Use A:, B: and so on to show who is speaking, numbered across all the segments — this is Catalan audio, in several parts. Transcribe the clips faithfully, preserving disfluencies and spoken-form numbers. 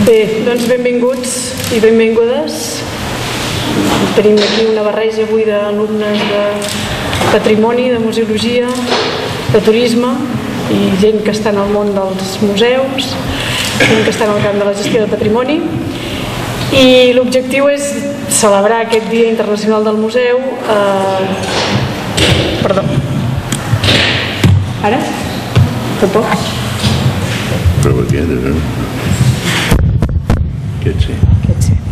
A: Bé, doncs benvinguts i benvingudes. Tenim aquí una barreja avui d'alumnes de patrimoni, de museologia, de turisme i gent que està en el món dels museus, gent que està en el camp de la gestió de patrimoni. I l'objectiu és celebrar aquest Dia Internacional del Museu. Eh... Perdó. Ara? Tampoc?
B: Prova aquest, no? Aquest sí.
A: Aquest sí.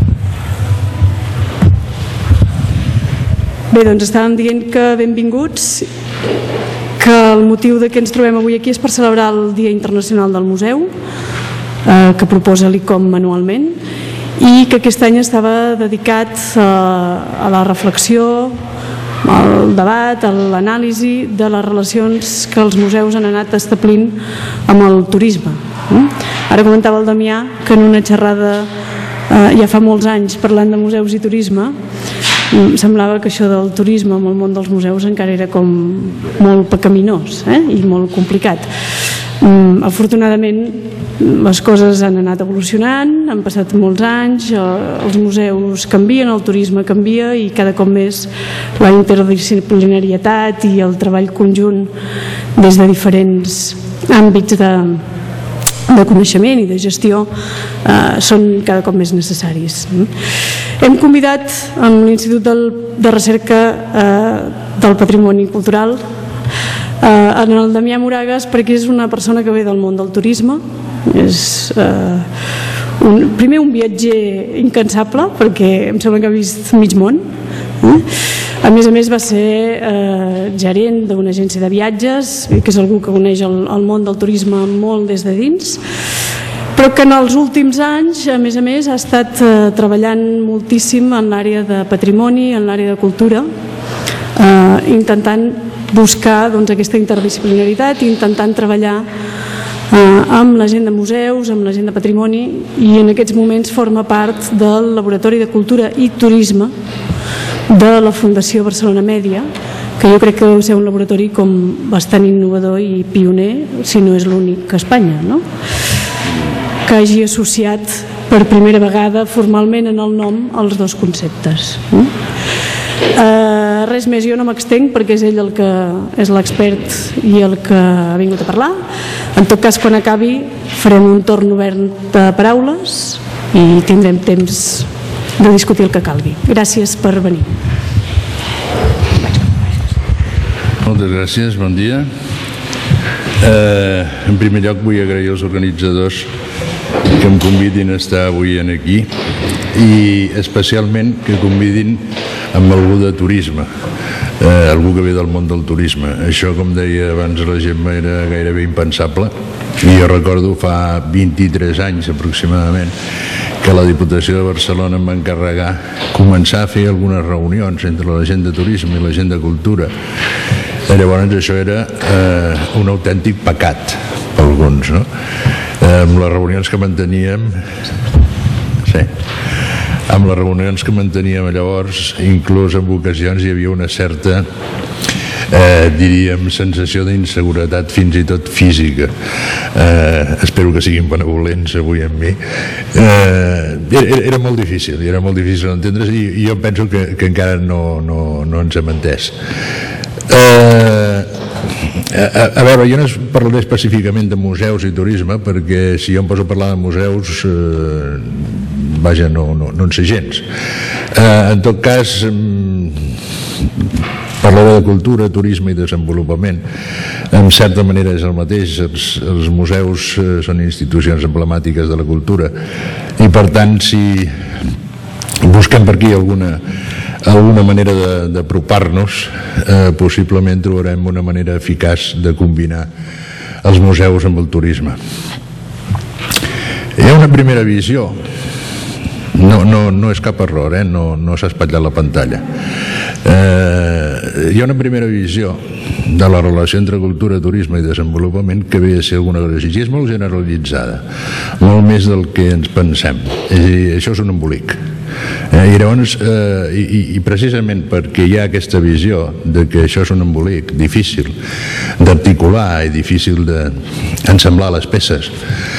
A: Bé, doncs estàvem dient que benvinguts, que el motiu de què ens trobem avui aquí és per celebrar el Dia Internacional del Museu, eh, que proposa l'I C O M anualment, i que aquest any estava dedicat a, a la reflexió, al debat, a l'anàlisi de les relacions que els museus han anat establint amb el turisme. Ara comentava el Damià que en una xerrada eh, ja fa molts anys parlant de museus i turisme semblava que això del turisme amb el món dels museus encara era com molt pecaminós eh? i molt complicat. Um, afortunadament les coses han anat evolucionant, han passat molts anys, els museus canvien, el turisme canvia i cada cop més la interdisciplinarietat i el treball conjunt des de diferents àmbits de, de coneixement i de gestió eh, són cada cop més necessaris. Hem convidat amb l'Institut del, de Recerca eh, del Patrimoni Cultural eh, en el Damià Moragas, perquè és una persona que ve del món del turisme. És eh, un, primer un viatger incansable, perquè em sembla que ha vist mig món. Eh? A més a més va ser eh, gerent d'una agència de viatges, que és algú que coneix el, el món del turisme molt des de dins, però que en els últims anys, a més a més, ha estat eh, treballant moltíssim en l'àrea de patrimoni, en l'àrea de cultura, eh, intentant buscar doncs, aquesta interdisciplinaritat i intentant treballar eh, amb la gent de museus, amb la gent de patrimoni, i en aquests moments forma part del Laboratori de Cultura i Turisme de la Fundació Barcelona Mèdia, que jo crec que deu ser un laboratori com bastant innovador i pioner, si no és l'únic a Espanya, no? Que hagi associat per primera vegada formalment en el nom els dos conceptes. Uh, res més, jo no m'extenc perquè és ell el que és l'expert i el que ha vingut a parlar. En tot cas, quan acabi farem un torn obert de paraules i tindrem temps de discutir el que calgui. Gràcies per venir.
B: Moltes gràcies, bon dia. Eh, en primer lloc vull agrair als organitzadors que em convidin a estar avui aquí i especialment que convidin amb algú de turisme, eh, algú que ve del món del turisme. Això, com deia abans la Gemma, era gairebé impensable i jo recordo fa vint-i-tres anys aproximadament que la Diputació de Barcelona em va encarregar començar a fer algunes reunions entre la gent de turisme i la gent de cultura. I llavors això era eh, un autèntic pecat per alguns, no? Eh, amb les reunions que manteníem sí, amb les reunions que manteníem llavors, inclús en ocasions hi havia una certa eh, diríem sensació d'inseguretat fins i tot física. Eh, espero que siguin benevolents avui amb mi. Eh, era, era molt difícil, era molt difícil d'entendre's i, i jo penso que, que encara no, no, no ens hem entès. Eh, a, a veure, jo no parlaré específicament de museus i turisme perquè si jo em poso a parlar de museus eh, vaja, no, no, no en sé gens. Eh, en tot cas parlaré de cultura, turisme i desenvolupament. En certa manera és el mateix. Els, els museus eh, són institucions emblemàtiques de la cultura i per tant si busquem per aquí alguna alguna manera d'apropar-nos, eh, possiblement trobarem una manera eficaç de combinar els museus amb el turisme. Hi ha una primera visió, no, no, no és cap error, eh? no, no s'ha espatllat la pantalla. Eh, hi ha una primera visió de la relació entre cultura, turisme i desenvolupament que ve a ser alguna cosa així. És molt generalitzada, molt més del que ens pensem. És a dir, això és un embolic. Eh, i, llavors, eh, i, i precisament perquè hi ha aquesta visió de que això és un embolic difícil d'articular i difícil d'ensemblar les peces,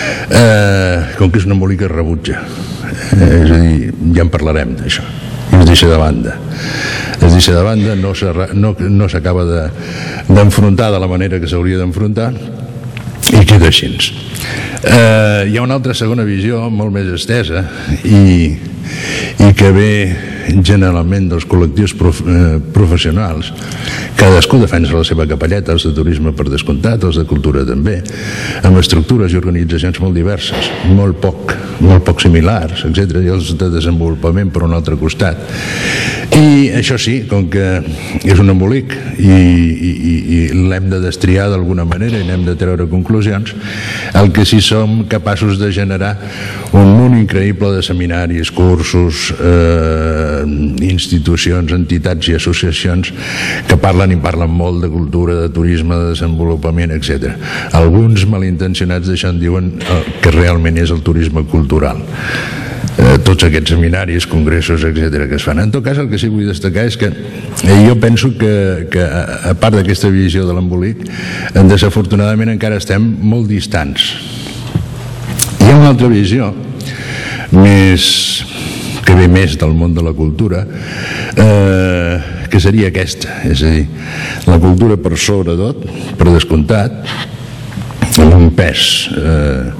B: eh, com que és un embolic es rebutja. Eh, és a dir, ja en parlarem d'això. I es deixa de banda. Es deixa de banda, no s'acaba no, no d'enfrontar de la manera que s'hauria d'enfrontar i queda així. Eh, hi ha una altra segona visió molt més estesa i, i que ve generalment dels col·lectius prof, eh, professionals. Cadascú defensa la seva capelleta, els de turisme per descomptat, els de cultura també, amb estructures i organitzacions molt diverses, molt poc, molt poc similars, etcètera, i els de desenvolupament per un altre costat. I això sí, com que és un embolic i, i, i l'hem de destriar d'alguna manera i n'hem de treure conclusions, el que sí som capaços de generar un munt increïble de seminaris, cursos, eh, institucions, entitats i associacions que parlen i parlen molt de cultura, de turisme, de desenvolupament, etcètera. Alguns malintencionats d'això en diuen que realment és el turisme cultural. Eh, tots aquests seminaris, congressos, etcètera que es fan. En tot cas, el que sí vull destacar és que eh, jo penso que, que a part d'aquesta visió de l'embolic, eh, desafortunadament encara estem molt distants. Hi ha una altra visió més que ve més del món de la cultura, eh, que seria aquesta, és a dir, la cultura per sobre tot, per descomptat, amb un pes eh,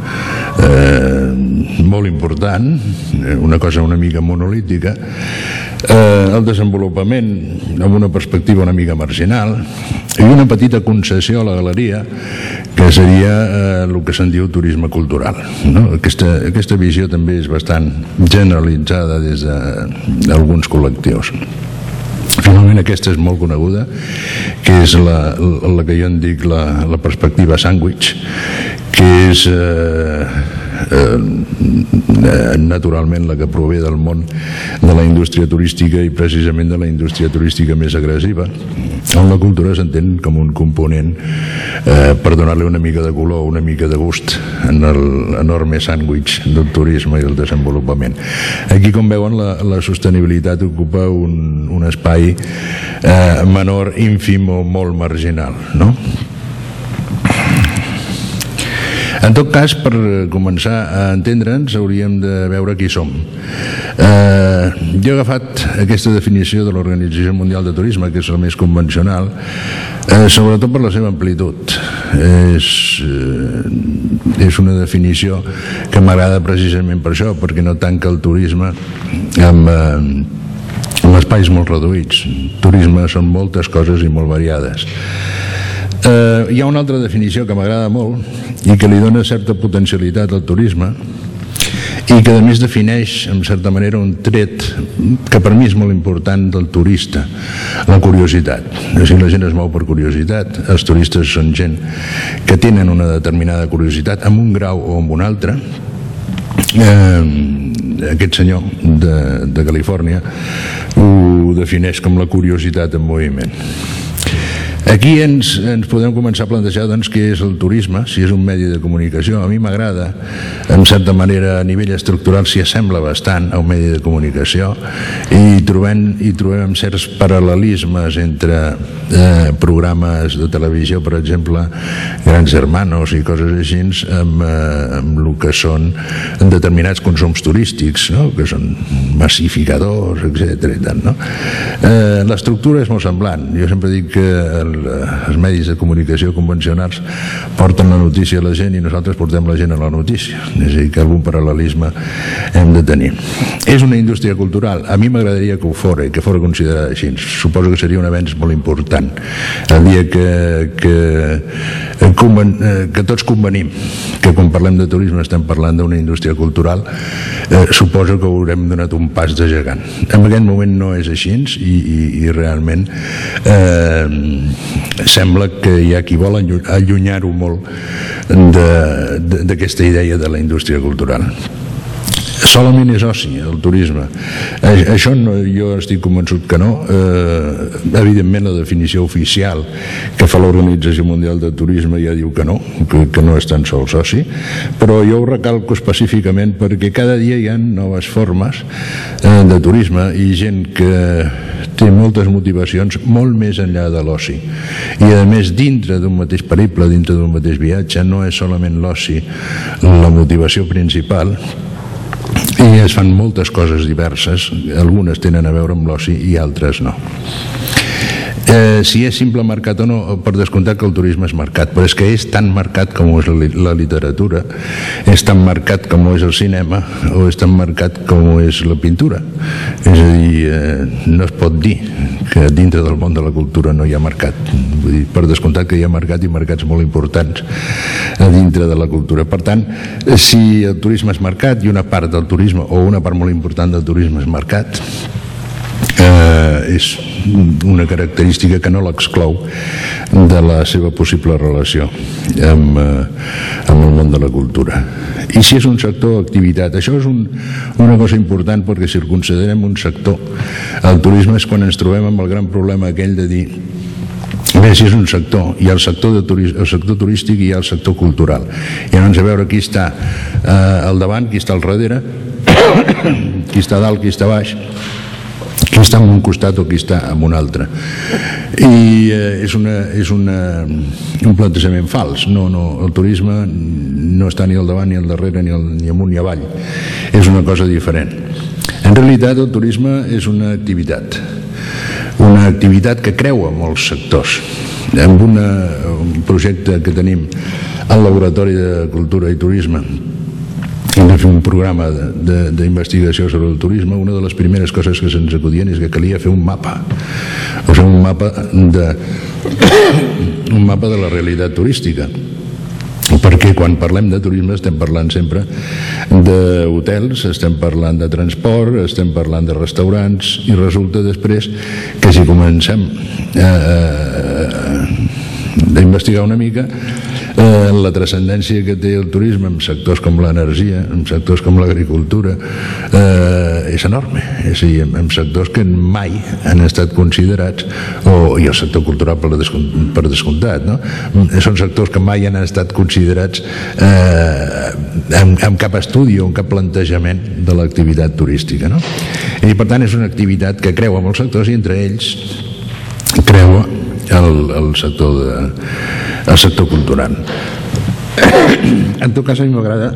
B: eh, molt important, una cosa una mica monolítica, eh, el desenvolupament amb una perspectiva una mica marginal i una petita concessió a la galeria que seria eh, el que se'n diu turisme cultural, no? Aquesta, aquesta visió també és bastant generalitzada des d'alguns col·lectius. Finalment aquesta és molt coneguda, que és la, la que jo en dic la, la perspectiva sàndwich, que és eh, eh, naturalment la que prové del món de la indústria turística i precisament de la indústria turística més agressiva, on la cultura s'entén com un component eh, per donar-li una mica de color, una mica de gust en l'enorme sàndwich del turisme i el desenvolupament. Aquí, com veuen, la, la sostenibilitat ocupa un, un espai eh, menor, ínfim o molt marginal, no? En tot cas, per començar a entendre'ns, hauríem de veure qui som. Eh, jo he agafat aquesta definició de l'Organització Mundial de Turisme, que és la més convencional, eh, sobretot per la seva amplitud. És, eh, és una definició que m'agrada precisament per això, perquè no tanca el turisme amb, eh, amb espais molt reduïts. Turisme són moltes coses i molt variades. Eh, hi ha una altra definició que m'agrada molt i que li dona certa potencialitat al turisme i que a més defineix en certa manera un tret que per mi és molt important del turista, la curiositat. O sigui, la gent es mou per curiositat, els turistes són gent que tenen una determinada curiositat amb un grau o amb un altre. Eh, aquest senyor de, de Califòrnia ho defineix com la curiositat en moviment. Aquí ens, ens podem començar a plantejar doncs, què és el turisme, si és un medi de comunicació. A mi m'agrada, en certa manera, a nivell estructural s'hi assembla bastant a un medi de comunicació i trobem, i trobem certs paral·lelismes entre eh, programes de televisió, per exemple, Grans Hermanos i coses així, amb, eh, amb el que són determinats consums turístics, no? Que són massificadors, etcètera. No? Eh, l'estructura és molt semblant. Jo sempre dic que el els medis de comunicació convencionals porten la notícia a la gent i nosaltres portem la gent a la notícia, és a dir, que algun paral·lelisme hem de tenir. És una indústria cultural, a mi m'agradaria que ho fora i que fora considerada així. Suposo que seria un avenç molt important el dia que, que, que tots convenim que quan parlem de turisme estem parlant d'una indústria cultural. eh, suposo que haurem donat un pas de gegant. En aquest moment no és així i, i, i realment eh, sembla que hi ha qui vol allunyar-ho molt d'aquesta idea de la indústria cultural. solament és oci, el turisme. Això no, jo estic convençut que no. Eh, evidentment la definició oficial que fa l'Organització Mundial de Turisme ja diu que no, que, que no és tan sols oci, però jo ho recalco específicament perquè cada dia hi ha noves formes eh, de turisme i gent que té moltes motivacions molt més enllà de l'oci. I a més, dintre d'un mateix periple, dintre d'un mateix viatge, no és solament l'oci la motivació principal, i es fan moltes coses diverses, algunes tenen a veure amb l'oci i altres no. Eh, si és simple mercat o no, per descomptat que el turisme és mercat, però és que és tan mercat com és la literatura, és tan mercat com és el cinema o és tan mercat com és la pintura. És a dir, eh, no es pot dir que dintre del món de la cultura no hi ha mercat. Vull dir, per descomptat que hi ha mercat i mercats molt importants a dintre de la cultura. Per tant, si el turisme és mercat i una part del turisme o una part molt important del turisme és mercat, eh, és una característica que no l'exclou de la seva possible relació amb, eh, amb el món de la cultura. I si és un sector o activitat, això és un, una cosa important, perquè si el considerem un sector, el turisme és quan ens trobem amb el gran problema aquell de dir bé, si és un sector, hi ha el sector, de turis, el sector turístic i hi ha el sector cultural. I llavors a veure qui està eh, al davant, qui està al darrere, qui està a dalt, qui està a baix, qui està en un costat o qui està en un altre. I eh, és, una, és una, un plantejament fals. No, no, el turisme no està ni al davant, ni al darrere, ni, al, ni amunt ni avall. És una cosa diferent. En realitat el turisme és una activitat. Una activitat que creua molts sectors. Amb una, un projecte que tenim al Laboratori de Cultura i Turisme, hem de fer un programa d'investigació sobre el turisme. Una de les primeres coses que se'ns acudien és que calia fer un mapa, o sigui, un mapa de un mapa de la realitat turística, perquè quan parlem de turisme estem parlant sempre d'hotels, estem parlant de transport, estem parlant de restaurants, i resulta després que si comencem a, a investigar una mica eh, la transcendència que té el turisme en sectors com l'energia, en sectors com l'agricultura, eh, és enorme. És a dir, en, en sectors que mai han estat considerats, o, i el sector cultural per, descomptat, per descomptat, no? Són sectors que mai han estat considerats eh, en, en cap estudi o en cap plantejament de l'activitat turística, no? I per tant és una activitat que creua molts sectors i entre ells creua el, el sector de, el sector cultural. En tot cas, a mi m'agrada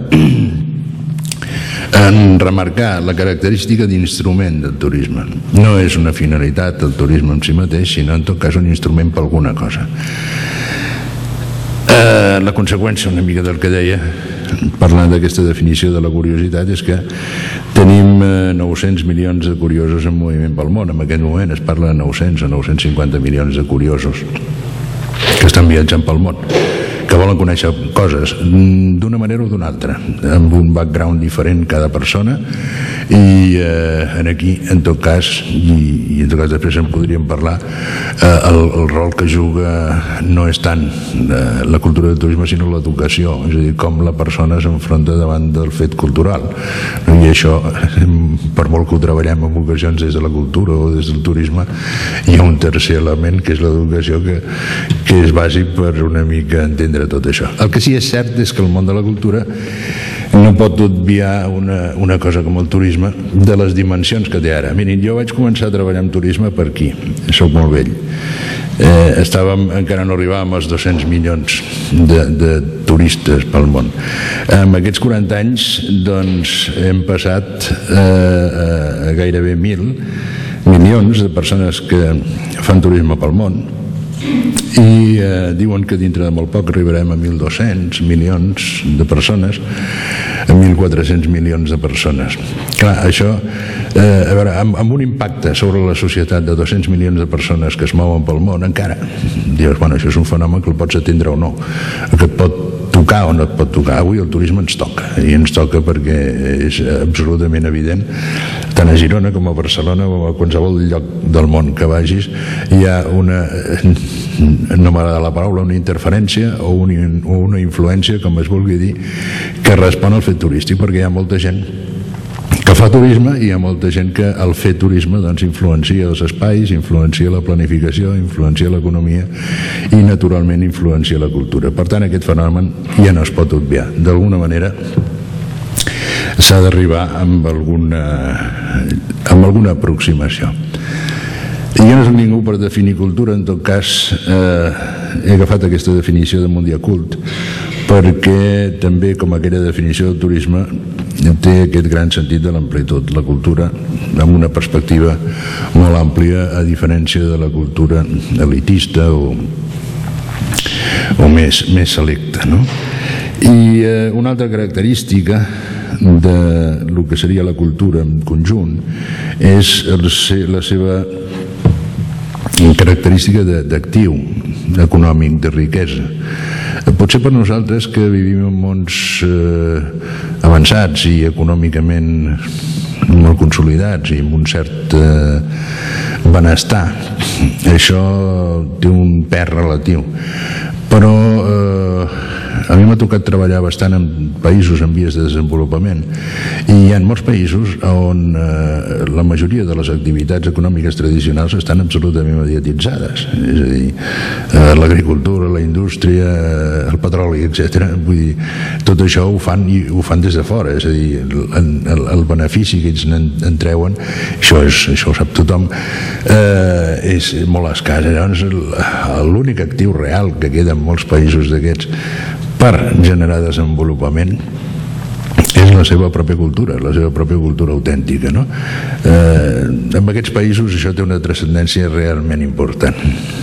B: en remarcar la característica d'instrument del turisme. No és una finalitat el turisme en si mateix, sinó en tot cas un instrument per alguna cosa. Eh, la conseqüència una mica del que deia, parlant d'aquesta definició de la curiositat, és que tenim nou-cents milions de curiosos en moviment pel món. En aquest moment es parla de nou-cents o nou-cents cinquanta milions de curiosos que estan viatjant pel món, que volen conèixer coses d'una manera o d'una altra, amb un background diferent cada persona. I eh, aquí, en tot cas, i, i en tot cas després en podríem parlar, eh, el, el rol que juga no és tant eh, la cultura del turisme, sinó l'educació, és a dir, com la persona s'enfronta davant del fet cultural. I això, per molt que ho treballem en ocasions des de la cultura o des del turisme, hi ha un tercer element, que és l'educació, que, que és bàsic per una mica entendre tot això. El que sí és cert és que el món de la cultura no pot obviar una, una cosa com el turisme de les dimensions que té ara. Mirin, jo vaig començar a treballar en turisme per aquí, soc molt vell. Eh, estàvem, encara no arribàvem als dos-cents milions de, de turistes pel món. En aquests quaranta anys, doncs, hem passat eh, a gairebé mil milions de persones que fan turisme pel món, i eh, diuen que dintre de molt poc arribarem a mil dos-cents milions de persones, a mil quatre-cents milions de persones. Clar, això, eh, a veure, amb, amb un impacte sobre la societat de dos-cents milions de persones que es mouen pel món, encara dius, bueno, això és un fenomen que el pots atendre o no, que et pot tocar o no et pot tocar. Avui el turisme ens toca, i ens toca perquè és absolutament evident, tant a Girona com a Barcelona o a qualsevol lloc del món que vagis, hi ha una, no m'agrada la paraula, una interferència o una, o una influència, com es vulgui dir, que respon al fet turístic, perquè hi ha molta gent fa turisme, i hi ha molta gent que al fer turisme doncs, influencia els espais, influencia la planificació, influencia l'economia i naturalment influencia la cultura. Per tant, aquest fenomen ja no es pot obviar. D'alguna manera s'ha d'arribar amb alguna, amb alguna aproximació. I jo no soc ningú per definir cultura, en tot cas eh, he agafat aquesta definició de Mundiacult perquè també, com aquella definició del turisme, té aquest gran sentit de l'amplitud. La cultura amb una perspectiva molt àmplia, a diferència de la cultura elitista o, o més, més selecta, no? I eh, una altra característica de lo que seria la cultura en conjunt és la seva característica d'actiu econòmic, de riquesa. Potser per nosaltres que vivim en mons eh, avançats i econòmicament molt consolidats i amb un cert eh, benestar, això té un pes relatiu, però eh, a mi m'ha tocat treballar bastant en països en vies de desenvolupament i hi ha molts països on eh, la majoria de les activitats econòmiques tradicionals estan absolutament mediatitzades, és a dir, eh, l'agricultura, la indústria, eh, el petroli, etcètera. Vull dir, tot això ho fan i ho fan des de fora, és a dir, el, el, el benefici que ells en, en treuen, això, és, això ho sap tothom, eh, és molt escàs. Llavors, l'únic actiu real que queda en molts països d'aquests per generar desenvolupament és la seva pròpia cultura, la seva pròpia cultura autèntica, no? Eh, en aquests països això té una transcendència realment important.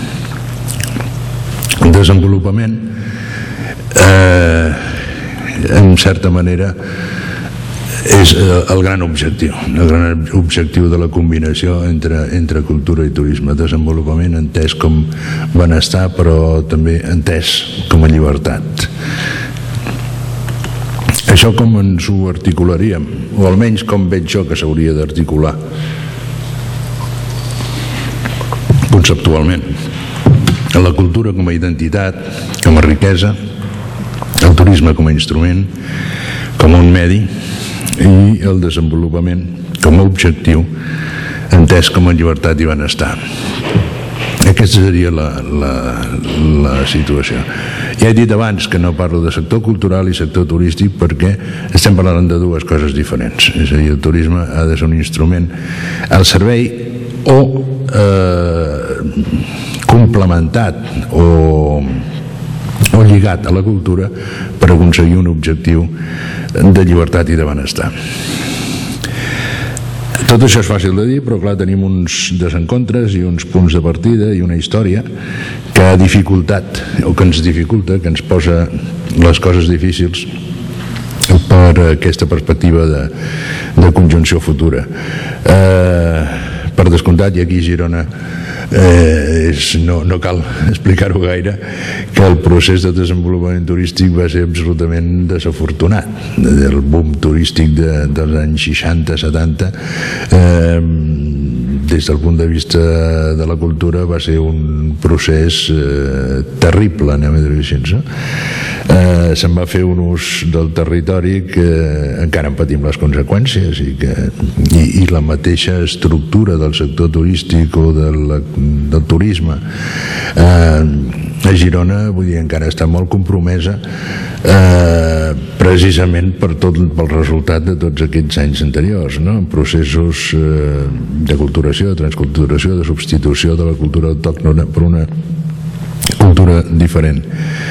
B: El desenvolupament eh, en certa manera és el gran objectiu, el gran objectiu de la combinació entre, entre cultura i turisme. Desenvolupament entès com benestar, però també entès com a llibertat. Això com ens ho articularíem? O almenys com veig jo que s'hauria d'articular conceptualment? La cultura com a identitat, com a riquesa, el turisme com a instrument, com a un medi, i el desenvolupament com a objectiu entès com a llibertat i benestar. Aquesta seria la, la, la situació. Ja he dit abans que no parlo de sector cultural i sector turístic perquè estem parlant de dues coses diferents. És a dir, el turisme ha de ser un instrument al servei o eh, complementat o o lligat a la cultura per aconseguir un objectiu de llibertat i de benestar. Tot això és fàcil de dir, però clar, tenim uns desencontres i uns punts de partida i una història que ha dificultat, o que ens dificulta, que ens posa les coses difícils per aquesta perspectiva de, de conjunció futura. Eh, per descomptat, i aquí a Girona Eh, és, no, no cal explicar-ho gaire, que el procés de desenvolupament turístic va ser absolutament desafortunat. El boom turístic de, dels anys seixanta setanta eh, des del punt de vista de la cultura va ser un procés eh, terrible, anem a dir-ho així, no? Eh, se'n va fer un ús del territori que encara en patim les conseqüències i, que, i, i la mateixa estructura del sector turístic o de la, del turisme eh, a Girona, vull dir, encara està molt compromesa eh, precisament per tot pel resultat de tots aquests anys anteriors, no? Processos eh, de culturació, de transculturació, de substitució de la cultura autòctona per una cultura diferent.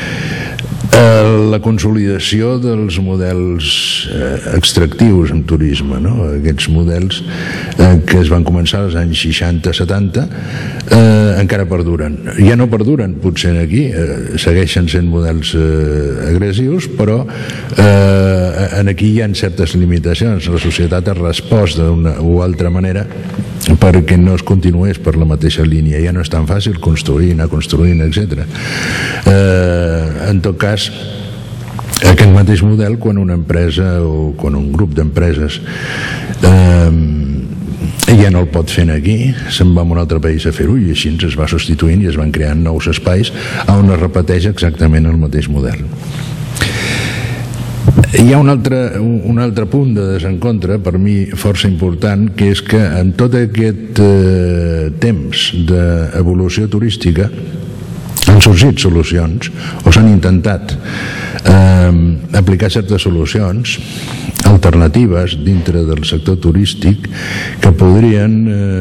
B: La consolidació dels models eh, extractius en turisme, no? Aquests models eh, que es van començar als anys seixanta setanta eh, encara perduren. Ja no perduren potser aquí, eh, segueixen sent models eh, agressius, però eh, aquí hi ha certes limitacions. La societat ha respost d'una o altra manera perquè no es continués per la mateixa línia. Ja no és tan fàcil construir, anar construint, etcètera. Eh, en tot cas, aquest mateix model, quan una empresa o quan un grup d'empreses eh, ja no el pot fer aquí, se'n va a un altre país a fer-ho i així es va substituint i es van creant nous espais on es repeteix exactament el mateix model. Hi ha un altre, un altre punt de desencontre, per mi força important, que és que en tot aquest eh, temps d'evolució turística han sorgit solucions, o s'han intentat eh, aplicar certes solucions alternatives dintre del sector turístic que podrien,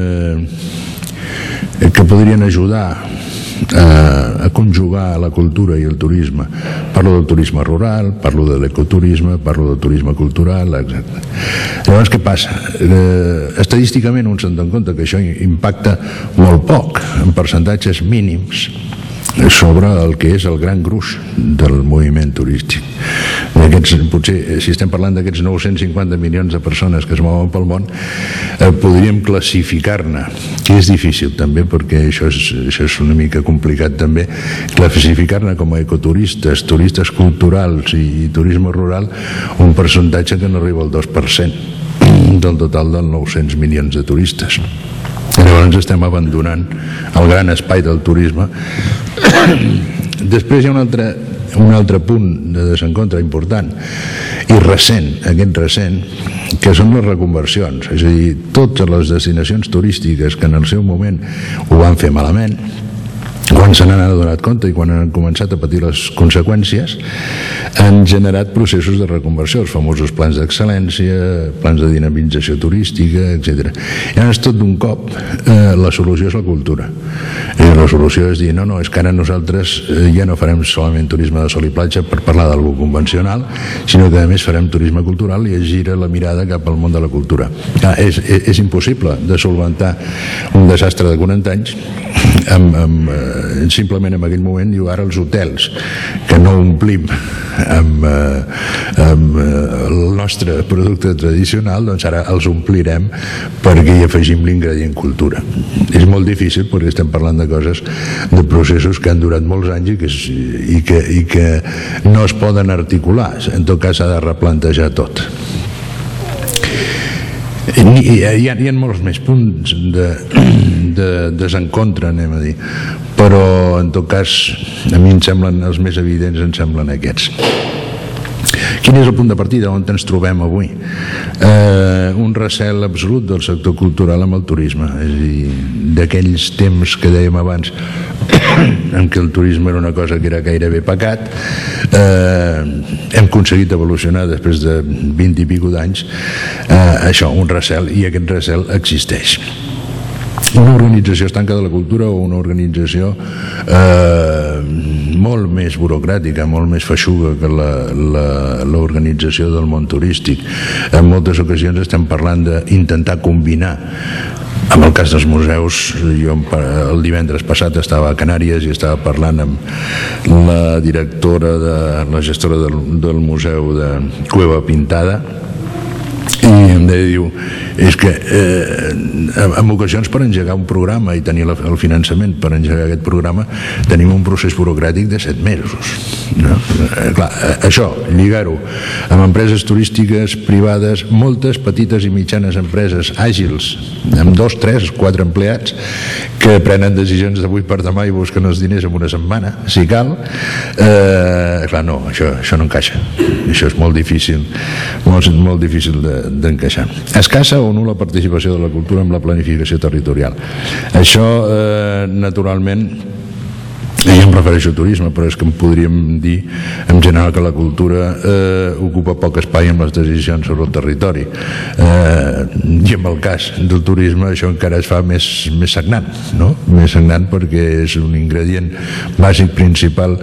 B: eh, que podrien ajudar a, a conjugar la cultura i el turisme. Parlo del turisme rural, parlo de l'ecoturisme, parlo del turisme cultural, etcètera. Llavors, què passa? Eh, estadísticament un se'n dona compte que això impacta molt poc, en percentatges mínims, sobre el que és el gran gruix del moviment turístic. Aquests, potser, si estem parlant d'aquests nou-cents cinquanta milions de persones que es mouen pel món, eh, podríem classificar-ne, que és difícil també, perquè això és, això és una mica complicat també, classificar-ne com a ecoturistes, turistes culturals i, i turisme rural, un percentatge que no arriba al dos per cent del total dels nou-cents milions de turistes. Llavors estem abandonant el gran espai del turisme. Després hi ha un altre, un altre punt de desencontre important i recent, aquest recent, que són les reconversions. És a dir, totes les destinacions turístiques que en el seu moment ho van fer malament, quan se n'han adonat compte i quan han començat a patir les conseqüències, han generat processos de reconversió, els famosos plans d'excel·lència, plans de dinamització turística, etcètera. I llavors, tot d'un cop, eh, la solució és la cultura. I la solució és dir, no, no, és que ara nosaltres eh, ja no farem solament turisme de sol i platja per parlar d'algú convencional, sinó que a més farem turisme cultural i es gira la mirada cap al món de la cultura. Ah, és, és, és impossible de solventar un desastre de quaranta anys amb, amb, eh, simplement en aquell moment, diu, ara els hotels que no omplim amb, eh, amb eh, el nostre producte tradicional, doncs ara els omplirem perquè hi afegim l'ingredient cultura. És molt difícil perquè estem parlant de coses, de processos que han durat molts anys i que, i que, i que no es poden articular. En tot cas s'ha de replantejar tot. Hi ha, hi ha molts més punts de, de desencontre, anem a dir, però en tot cas a mi em semblen els més evidents, em semblen aquests. Quin és el punt de partida on ens trobem avui? Eh, un recel absolut del sector cultural amb el turisme, és a dir, d'aquells temps que dèiem abans en què el turisme era una cosa que era gairebé pecat, eh, hem aconseguit evolucionar després de vint i pico d'anys, eh, això, un recel, i aquest recel existeix. Una organització estanca de la cultura o una organització eh, molt més burocràtica, molt més feixuga que l'organització del món turístic. En moltes ocasions estem parlant d'intentar combinar. En el cas dels museus, jo el divendres passat estava a Canàries i estava parlant amb la directora, de, la gestora del, del museu de Cueva Pintada, i em deia, diu, és que eh, en ocasions per engegar un programa i tenir el finançament per engegar aquest programa tenim un procés burocràtic de set mesos, no? Eh, clar, això, lligar-ho amb empreses turístiques privades, moltes petites i mitjanes empreses àgils, amb dos, tres, quatre empleats que prenen decisions d'avui per demà i busquen els diners en una setmana, si cal, eh, clar, no, això, això no encaixa, això és molt difícil, molt, molt difícil de d'encaixar. Escassa o nul·la participació de la cultura en la planificació territorial. Això, eh, naturalment, jo em refereixo a turisme, però és que em podríem dir en general que la cultura eh, ocupa poc espai en les decisions sobre el territori. Eh, I en el cas del turisme això encara es fa més, més sagnant, no? Més sagnant perquè és un ingredient bàsic principal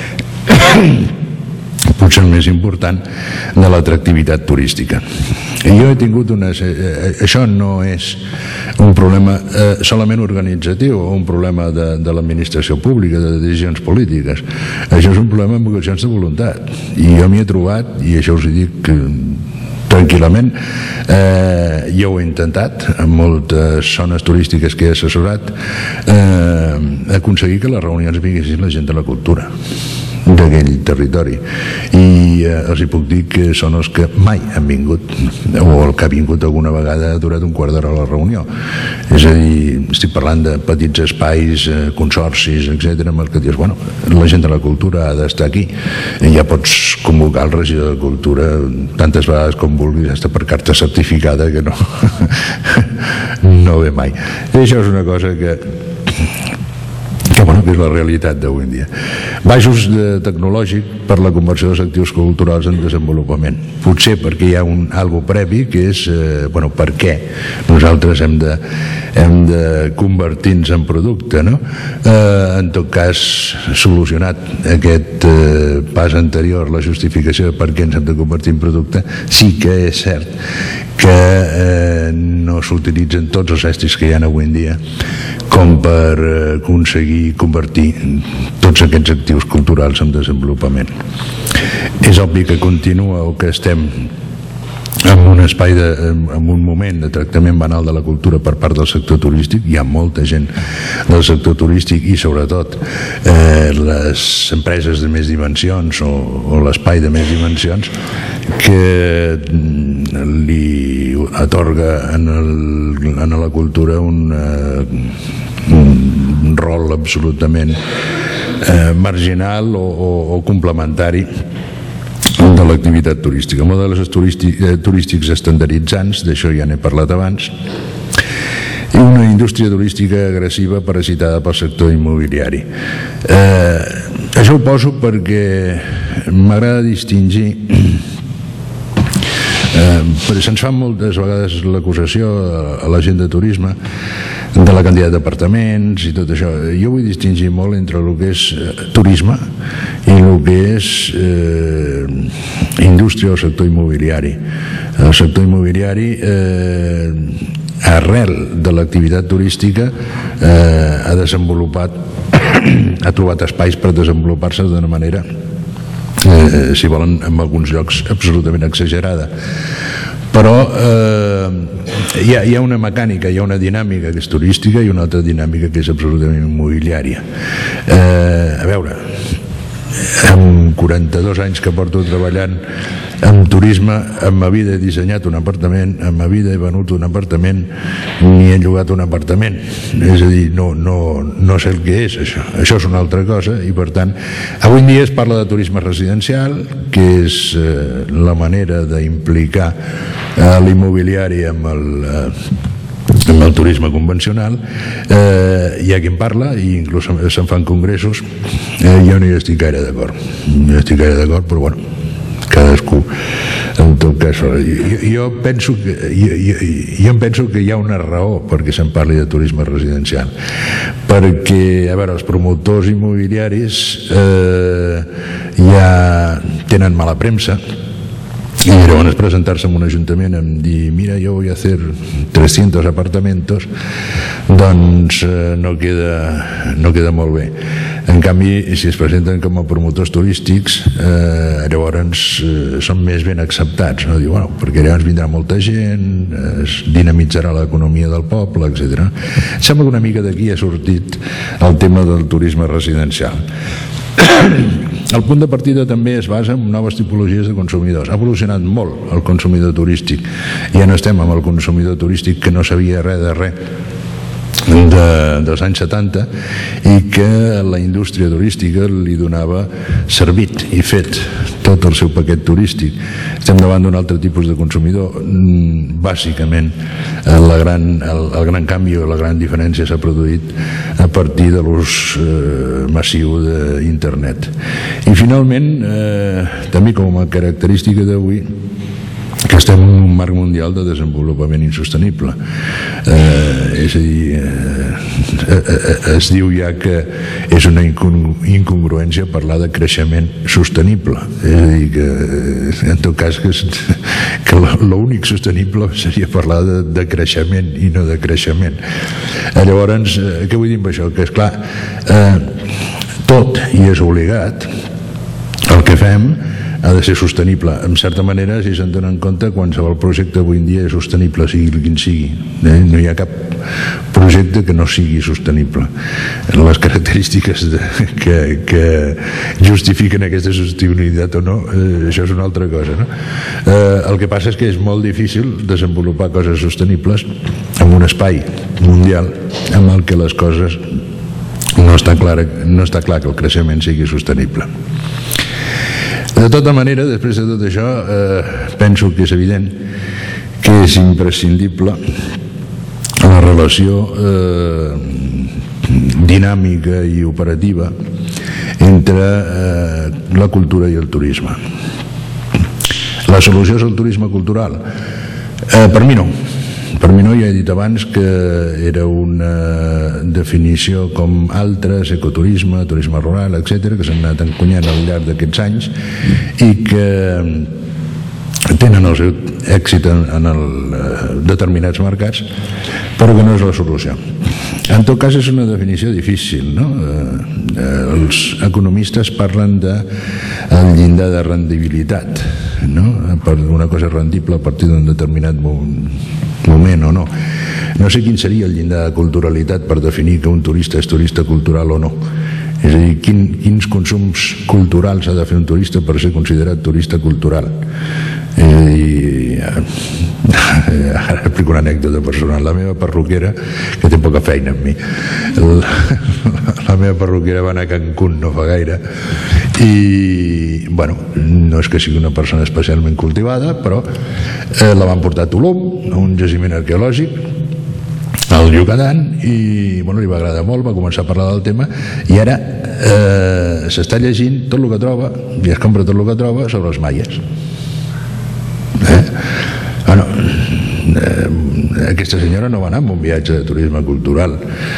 B: potser el més important de l'atractivitat turística. I jo he tingut unes... Eh, això no és un problema eh, solament organitzatiu o un problema de, de l'administració pública, de decisions polítiques. Això és un problema amb ocasions de voluntat. I jo m'hi he trobat, i això us ho dic tranquil·lament, eh, jo ho he intentat en moltes zones turístiques que he assessorat, eh, aconseguir que les reunions vinguessin la gent de la cultura. d'aquell territori, i eh, els hi puc dir que són els que mai han vingut, o el que ha vingut alguna vegada ha durat un quart d'hora a la reunió. És a dir, estic parlant de petits espais, eh, consorcis, etcètera, amb els que dius, bueno, la gent de la cultura ha d'estar aquí, i ja pots convocar el regidor de Cultura tantes vegades com vulguis, hasta per carta certificada, que no no ve mai. I això és una cosa que que, bueno, que és la realitat d'avui en dia. Baixos de tecnològic per la conversió dels actius culturals en desenvolupament. Potser perquè hi ha un algo previ, que és, eh, bueno, per què nosaltres hem de, hem de convertir-nos en producte, no? Eh, en tot cas, solucionat aquest eh, pas anterior, la justificació de per què ens hem de convertir en producte, sí que és cert que eh, no s'utilitzen tots els estris que hi ha avui en dia com per eh, aconseguir convertir tots aquests actius culturals en desenvolupament. És obvi que continua o que estem en un espai de, en un moment de tractament banal de la cultura per part del sector turístic. Hi ha molta gent del sector turístic i sobretot eh, les empreses de més dimensions o, o l'espai de més dimensions que li atorga en, el, en la cultura un, un rol absolutament eh, marginal o, o, o complementari de l'activitat turística. Models turístic, eh, turístics estandarditzants, d'això ja n'he parlat abans, i una indústria turística agressiva parasitada pel sector immobiliari. Eh, això ho poso perquè m'agrada distingir, eh, perquè se'ns fa moltes vegades l'acusació a la gent de turisme de la quantitat d'apartaments i tot això. Jo vull distingir molt entre el que és eh, turisme i el que és eh, indústria o sector immobiliari. El sector immobiliari, eh, arrel de l'activitat turística, eh, ha desenvolupat, ha trobat espais per desenvolupar-se d'una manera, eh, si volen, en alguns llocs absolutament exagerada. Però eh, hi, ha, hi ha una mecànica, hi ha una dinàmica que és turística i una altra dinàmica que és absolutament immobiliària. Eh, a veure, amb quaranta-dos anys que porto treballant en turisme, en ma vida he dissenyat un apartament, en ma vida he venut un apartament, ni he llogat un apartament. És a dir, no, no, no sé el que és això. Això és una altra cosa i, per tant, avui en dia es parla de turisme residencial, que és eh, la manera d'implicar eh, l'immobiliari amb el... Eh, amb el turisme convencional. Eh, hi ha qui en parla i inclús se'n fan congressos. eh, jo no hi estic gaire d'acord no hi estic gaire d'acord, però bueno, cadascú en tot cas. Jo, jo, penso que, jo, jo, jo em penso que hi ha una raó perquè se'n parli de turisme residencial, perquè, a veure, els promotors immobiliaris eh, ja tenen mala premsa. Y llavors presentar-se en un ajuntament amb dir, mira, jo vull fer trescientos apartamentos, doncs eh, no, queda, no queda molt bé. En canvi, si es presenten com a promotors turístics, eh, llavors eh, són més ben acceptats, no? Diu, bueno, perquè llavors vindrà molta gent, es dinamitzarà l'economia del poble, etcètera. Sembla que una mica d'aquí ha sortit el tema del turisme residencial. El punt de partida també es basa en noves tipologies de consumidors. Ha evolucionat molt el consumidor turístic. Ja no estem amb el consumidor turístic que no sabia res de res de, dels anys setanta i que la indústria turística li donava servit i fet tot el seu paquet turístic. Estem davant d'un altre tipus de consumidor. Bàsicament la gran, el, el gran canvi o la gran diferència s'ha produït a partir de l'ús eh, massiu d'internet. I finalment, eh, també com a característica d'avui, que estem en un marc mundial de desenvolupament insostenible. Eh, és a dir, eh, es diu ja que és una incongruència parlar de creixement sostenible. És a dir, que en tot cas que, que l'únic sostenible seria parlar de, de creixement i no de creixement. Eh, llavors, eh, què vull dir amb això? Que és clar, eh, tot i és obligat el que fem ha de ser sostenible. En certa manera, si se'n dona en compte, qualsevol projecte avui en dia és sostenible, sigui quin sigui. Eh? No hi ha cap projecte que no sigui sostenible. Les característiques de, que, que justifiquen aquesta sostenibilitat o no, eh, això és una altra cosa, no? Eh, el que passa és que és molt difícil desenvolupar coses sostenibles en un espai mundial en el que les coses no està clar, no està clar que el creixement sigui sostenible. De tota manera, després de tot això, eh, penso que és evident que és imprescindible la relació eh, dinàmica i operativa entre eh, la cultura i el turisme. La solució és el turisme cultural? Eh, per mi no. Per mi no, ja he dit abans que era una definició com altres, ecoturisme, turisme rural, etcètera, que s'han anat encunyant al llarg d'aquests anys i que tenen el seu èxit en, en el, eh, determinats mercats, però que no és la solució. En tot cas, és una definició difícil, no? Eh, els economistes parlen de el llindar de rendibilitat, no? Una cosa és rendible a partir d'un determinat moment o no. No sé quin seria el llindar de culturalitat per definir que un turista és turista cultural o no. És a dir, quin, quins consums culturals ha de fer un turista per ser considerat turista cultural. És a dir, ara explico una anècdota personal. La meva perruquera, que té poca feina amb mi, la, la meva perruquera va anar a Cancún no fa gaire i, bueno, no és que sigui una persona especialment cultivada, però eh, la van portar a Tulum, a un jaciment arqueològic al Yucatán, i bueno, li va agradar molt, va començar a parlar del tema i ara eh, s'està llegint tot el que troba i es compra tot el que troba sobre els maies. Eh? Bueno, eh, aquesta senyora no va anar en un viatge de turisme cultural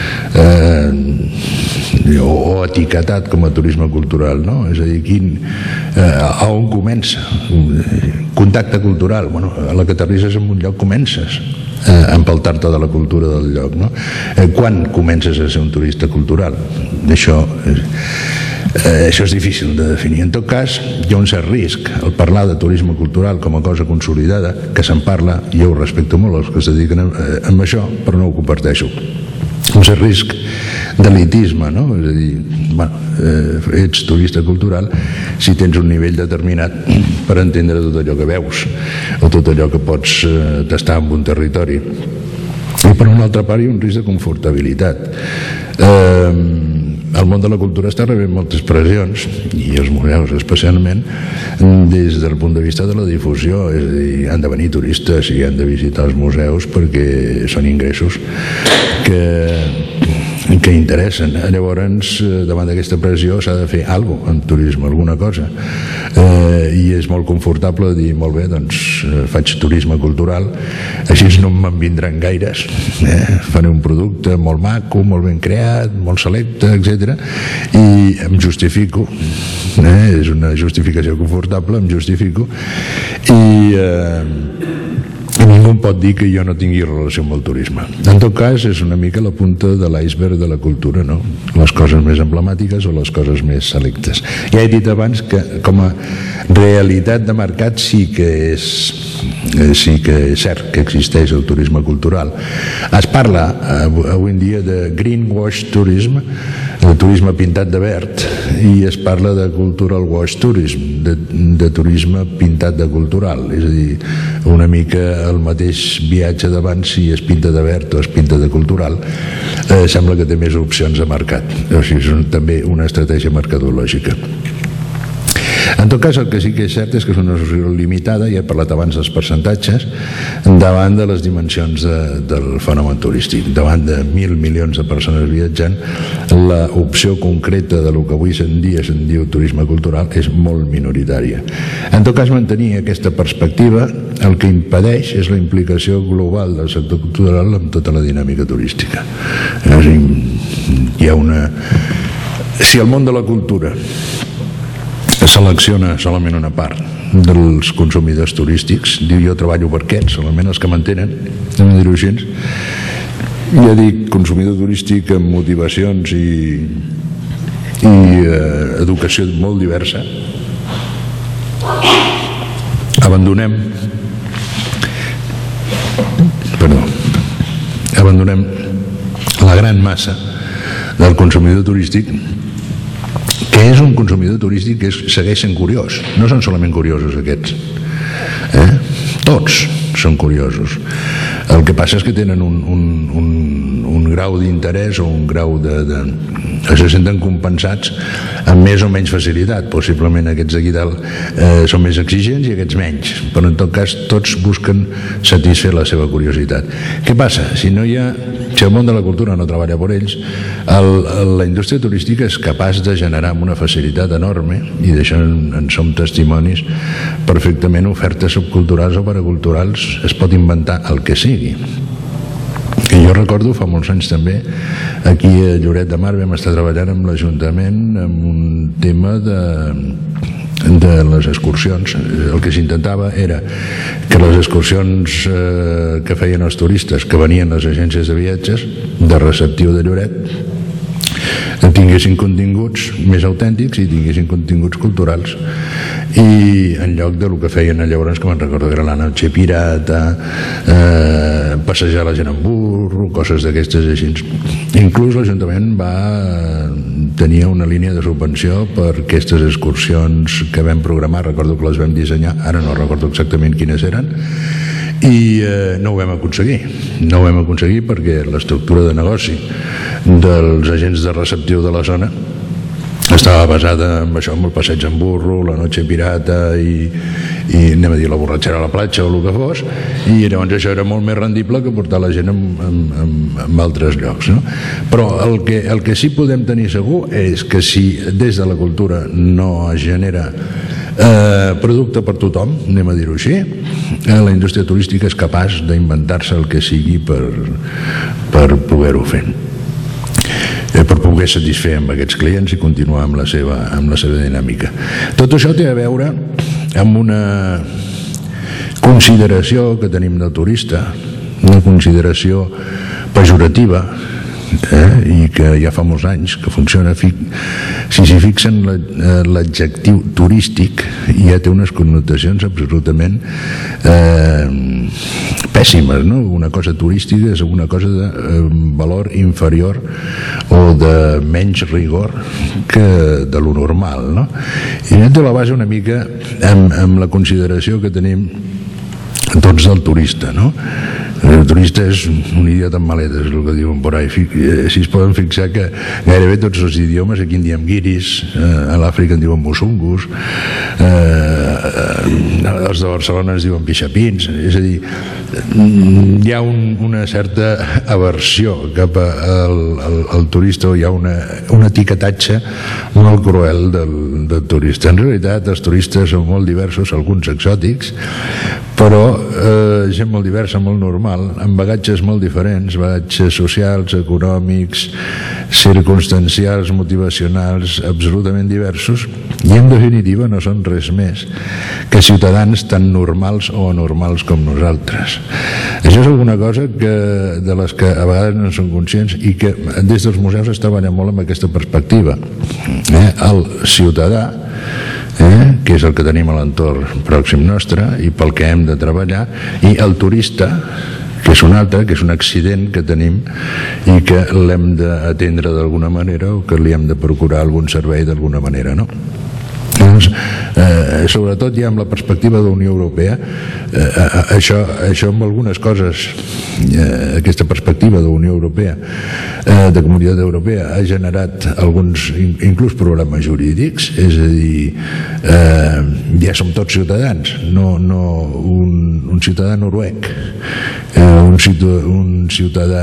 B: eh, o, o etiquetat com a turisme cultural, no? És a dir, quin, eh, a on comença? Contacte cultural. Bueno, a la que t'arrices en un lloc comences a empaltar-te de la cultura del lloc, no? Eh, quan comences a ser un turista cultural? Això és, eh, això és difícil de definir. En tot cas, hi ha un cert risc al parlar de turisme cultural com a cosa consolidada, que se'n parla, i jo ho respecto molt els que es dediquen a, a, a això, però no ho comparteixo. Un cert risc d'elitisme, no? És a dir, bueno, eh, ets turista cultural si tens un nivell determinat per entendre tot allò que veus o tot allò que pots eh, tastar en un territori. I per una altra part hi ha un risc de confortabilitat. Eh, el món de la cultura està rebent moltes pressions, i els museus especialment, des del punt de vista de la difusió. És a dir, han de venir turistes i han de visitar els museus perquè són ingressos que, que interessen. Llavors, davant d'aquesta pressió s'ha de fer alguna cosa en turisme, alguna cosa. Eh, I és molt confortable dir, molt bé, doncs faig turisme cultural, així no me'n vindran gaires. Eh? Faré un producte molt maco, molt ben creat, molt selecte, etcètera, i em justifico. Eh? És una justificació confortable, em justifico, i eh, ningú em pot dir que jo no tingui relació amb el turisme. En tot cas, és una mica la punta de l'iceberg de la cultura, no? Les coses més emblemàtiques o les coses més selectes. Ja he dit abans que com a realitat de mercat sí que és sí que és cert que existeix el turisme cultural. Es parla avui en dia de greenwash tourism, de turisme pintat de verd, i es parla de cultural wash tourism, de, de turisme pintat de cultural. És a dir, una mica el mateix viatge d'abans, si es pinta de verd o es pinta de cultural, eh, sembla que té més opcions de mercat. O sigui, és també una estratègia mercadològica. En tot cas, el que sí que és cert és que és una solució limitada, ja he parlat abans dels percentatges, davant de les dimensions de, del fenomen turístic. Davant de mil milions de persones viatjant, l'opció concreta de lo que avui en dia se'n diu turisme cultural és molt minoritària. En tot cas, mantenir aquesta perspectiva el que impedeix és la implicació global del sector cultural amb tota la dinàmica turística. És a dir, hi ha una... Si el món de la cultura selecciona solament una part dels consumidors turístics, diu jo treballo per aquests, solament els que mantenen, hem de dir-ho així, ja dic consumidor turístic amb motivacions i, i eh, educació molt diversa, abandonem perdó abandonem la gran massa del consumidor turístic, que és un consumidor turístic que segueix sent curiós. No són solament curiosos aquests, eh? Tots són curiosos. El que passa és que tenen un, un, un, un grau d'interès o un grau de, de... se senten compensats amb més o menys facilitat. Possiblement aquests d'aquí dalt eh, són més exigents i aquests menys, però en tot cas tots busquen satisfer la seva curiositat. Què passa? Si no hi ha, si el món de la cultura no treballa per ells, el, la indústria turística és capaç de generar amb una facilitat enorme, i d'això en, en som testimonis, perfectament ofertes subculturals o paraculturals. Es pot inventar el que sigui. I jo recordo fa molts anys també aquí a Lloret de Mar vam estar treballant amb l'Ajuntament amb un tema de, de les excursions. El que s'intentava era que les excursions eh, que feien els turistes que venien les agències de viatges de receptiu de Lloret tinguessin continguts més autèntics i tinguessin continguts culturals, i en lloc de lo que feien llavors, que me'n recordo que era la noche pirata, eh, passejar la gent en burro, coses d'aquestes així. Inclús l'Ajuntament va tenir una línia de subvenció per aquestes excursions que vam programar. Recordo que les vam dissenyar, ara no recordo exactament quines eren, i eh, no ho vam aconseguir. No ho vam aconseguir perquè l'estructura de negoci dels agents de receptiu de la zona estava basada en això, amb el passeig en burro, la noche pirata i, i anem a dir la borratxera a la platja o el que fos, i llavors això era molt més rendible que portar la gent en, en, en, en altres llocs, no? Però el que, el que sí podem tenir segur és que si des de la cultura no es genera eh, producte per tothom, anem a dir-ho així, eh, la indústria turística és capaç d'inventar-se el que sigui per, per poder-ho fer, per poder satisfer amb aquests clients i continuar amb la seva, amb la seva dinàmica. Tot això té a veure amb una consideració que tenim del turista, una consideració pejorativa, eh, i que ja fa molts anys que funciona. Si s'hi fixen, l'adjectiu turístic ja té unes connotacions absolutament eh, pèssimes, no? Una cosa turística és una cosa de eh, valor inferior o de menys rigor que de lo normal, no? I anem de la base una mica amb, amb la consideració que tenim tots del turista, no? El turista és un idiota amb maletes, és el que diuen por ahí. Si es poden fixar que gairebé tots els idiomes, aquí en diem guiris, a l'Àfrica en diuen musungus, els de Barcelona ens diuen pixapins, és a dir, hi ha un, una certa aversió cap al, al, al turista, o hi ha una, un etiquetatge molt cruel del, del turista. En realitat els turistes són molt diversos, alguns exòtics, però eh, gent molt diversa, molt normal, amb bagatges molt diferents, bagatges socials, econòmics, circumstancials, motivacionals, absolutament diversos, i en definitiva no són res més que ciutadans tan normals o anormals com nosaltres. Això és alguna cosa que, de les que a vegades no són conscients, i que des dels museus es treballa molt amb aquesta perspectiva. Eh? El ciutadà, Eh, que és el que tenim a l'entorn pròxim nostre i pel que hem de treballar, i el turista, que és un altre, que és un accident que tenim i que l'hem d'atendre d'alguna manera, o que li hem de procurar algun servei d'alguna manera, no? Doncs, eh, sobretot ja amb la perspectiva de la Unió Europea, eh, això, això amb algunes coses, eh, aquesta perspectiva de la Unió Europea, eh, de Comunitat Europea, ha generat alguns inclús problemes jurídics, és a dir, eh, ja som tots ciutadans, no, no un, un ciutadà noruec, eh, un, ciutadà, un ciutadà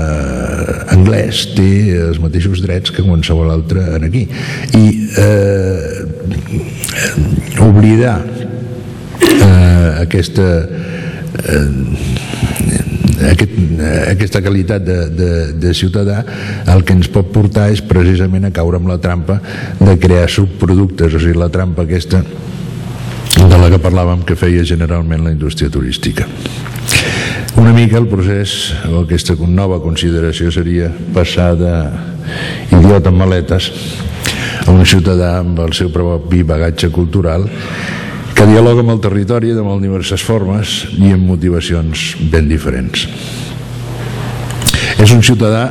B: anglès té els mateixos drets que qualsevol altre aquí, i eh, oblidar eh, aquesta eh, aquest, aquesta qualitat de, de, de ciutadà el que ens pot portar és precisament a caure amb la trampa de crear subproductes, o sigui, la trampa aquesta de la que parlàvem que feia generalment la indústria turística. Una mica el procés, o aquesta nova consideració, seria passar d'idiota amb maletes a un ciutadà amb el seu propi bagatge cultural, que que dialoga amb el territori de molt diverses formes i amb motivacions ben diferents. És un ciutadà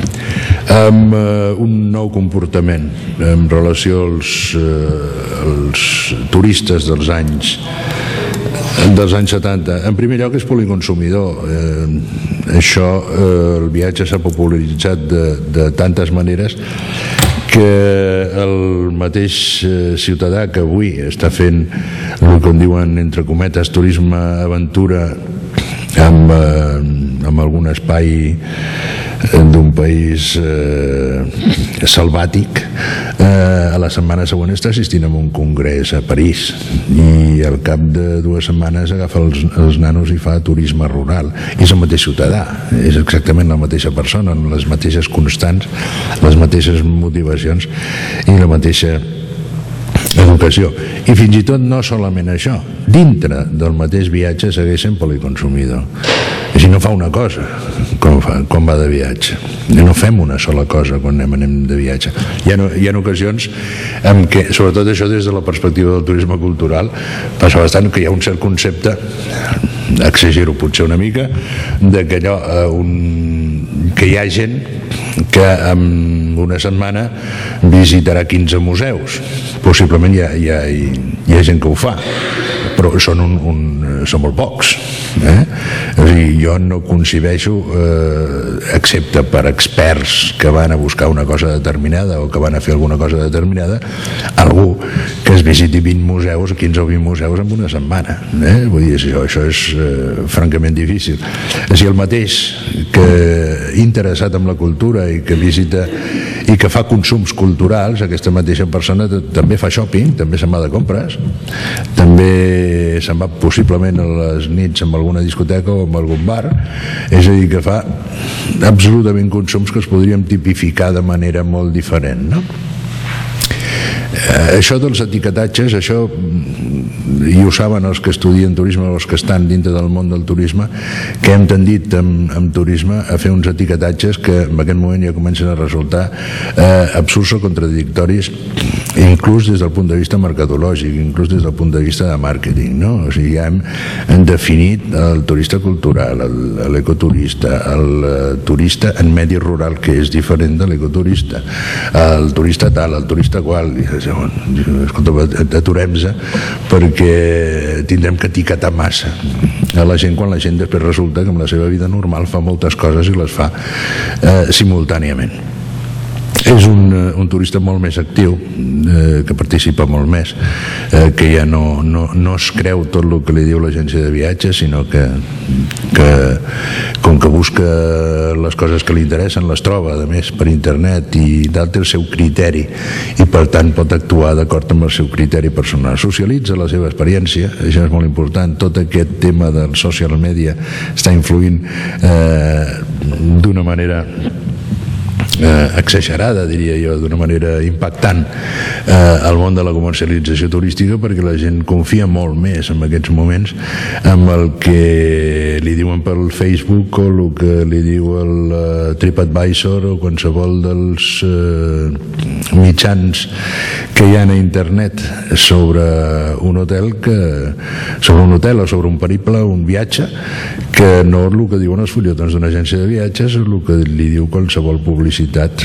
B: amb eh, un nou comportament en relació als, eh, als turistes dels anys dels anys setanta. En primer lloc és policonsumidor. Eh, això, eh, el viatge s'ha popularitzat de, de tantes maneres que el mateix eh, ciutadà que avui està fent el que en diuen, entre cometes, turisme aventura amb, eh, amb algun espai d'un país eh, salvàtic, eh, a la setmana següent està assistint a un congrés a París i al cap de dues setmanes agafa els, els nanos i fa turisme rural. És el mateix ciutadà, és exactament la mateixa persona, amb les mateixes constants, les mateixes motivacions i la mateixa educació. I fins i tot no solament això, dintre del mateix viatge segueix sent policonsumidor. I si no fa una cosa quan, fa, quan va de viatge, no fem una sola cosa quan anem, anem de viatge. Hi ha, hi ha ocasions en què, sobretot això des de la perspectiva del turisme cultural, passa bastant que hi ha un cert concepte, exagero potser una mica, de que allò, eh, un, que hi ha gent que en una setmana visitarà quinze museus. Possiblement hi ha, hi ha, hi ha gent que ho fa, però són, un, un, són molt pocs. Eh? O sigui, jo no concebeixo, eh, excepte per experts que van a buscar una cosa determinada o que van a fer alguna cosa determinada, algú que es visiti vint museus, quinze o vint museus en una setmana. Eh? Vull dir, això, això és eh, francament difícil. O sigui, el mateix que interessat en la cultura i que visita i que fa consums culturals, aquesta mateixa persona també fa shopping, també se'n va de compres, també se'n va possiblement a les nits amb alguna discoteca o amb algun bar, és a dir, que fa absolutament consums que es podríem tipificar de manera molt diferent, no? Eh, això dels etiquetatges, això, i ho saben els que estudien turisme o els que estan dintre del món del turisme, que hem tendit amb, amb turisme a fer uns etiquetatges que en aquest moment ja comencen a resultar eh, absurds o contradictoris, inclús des del punt de vista mercadològic, inclús des del punt de vista de màrqueting, no? O sigui, ja hem, hem definit el turista cultural, l'ecoturista, el, el turista en medi rural, que és diferent de l'ecoturista, el turista tal, el turista qual. Escolta, aturem-se perquè tindrem que etiquetar massa a la gent quan la gent després resulta que amb la seva vida normal fa moltes coses i les fa eh, simultàniament. És un, un turista molt més actiu, eh, que participa molt més, eh, que ja no, no, no es creu tot el que li diu l'agència de viatges, sinó que, que com que busca les coses que li interessen, les troba, a més, per internet i té el seu criteri i per tant pot actuar d'acord amb el seu criteri personal. Socialitza la seva experiència, això és molt important. Tot aquest tema del social media està influint eh, d'una manera Eh, exagerada, diria jo, d'una manera impactant eh, al món de la comercialització turística, perquè la gent confia molt més en aquests moments amb el que li diuen pel Facebook o el que li diu el uh, TripAdvisor o qualsevol dels uh, mitjans que hi ha a internet sobre un hotel que, sobre un hotel o sobre un periple, un viatge, que no és el que diuen els fulletons d'una agència de viatges, és el que li diu qualsevol publicitat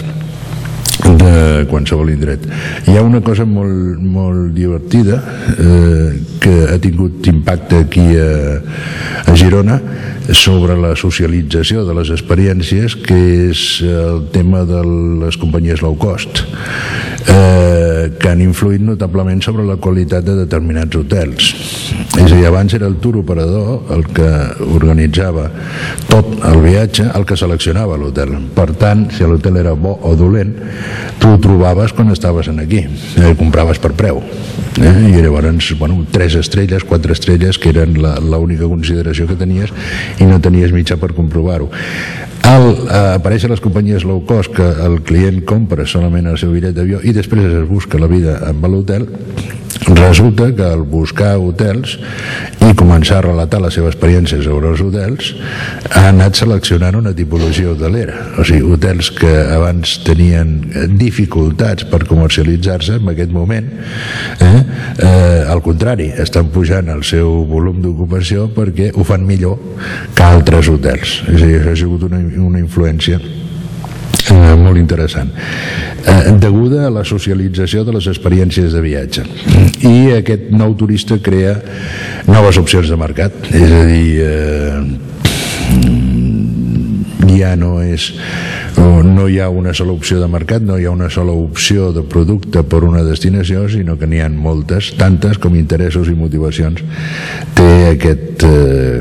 B: de qualsevol indret. Hi ha una cosa molt, molt divertida eh, que ha tingut impacte aquí a, a Girona sobre la socialització de les experiències, que és el tema de les companyies low cost, eh, que han influït notablement sobre la qualitat de determinats hotels. És a dir, abans era el tour operador el que organitzava tot el viatge, el que seleccionava l'hotel. Per tant, si l'hotel era bo o dolent, tu ho trobaves quan estaves aquí, eh, compraves per preu, eh? I llavors, bueno, tres estrelles, quatre estrelles, que eren l'única consideració que tenies, i no tenies mitjà per comprovar-ho. Al eh, aparèixer les companyies low cost, que el client compra solament el seu bitllet d'avió i després es busca la vida amb l'hotel, Resulta que al buscar hotels i començar a relatar la seva experiència sobre els hotels, ha anat seleccionant una tipologia hotelera. O sigui, hotels que abans tenien dificultats per comercialitzar-se, en aquest moment, eh, eh, al contrari, estan pujant el seu volum d'ocupació perquè ho fan millor que altres hotels. És a dir, això ha sigut una, una influència Eh, molt interessant, eh, deguda a la socialització de les experiències de viatge, i aquest nou turista crea noves opcions de mercat. És a dir, eh, ja no és no hi ha una sola opció de mercat, no hi ha una sola opció de producte per una destinació, sinó que n'hi ha moltes, tantes com interessos i motivacions té aquest eh,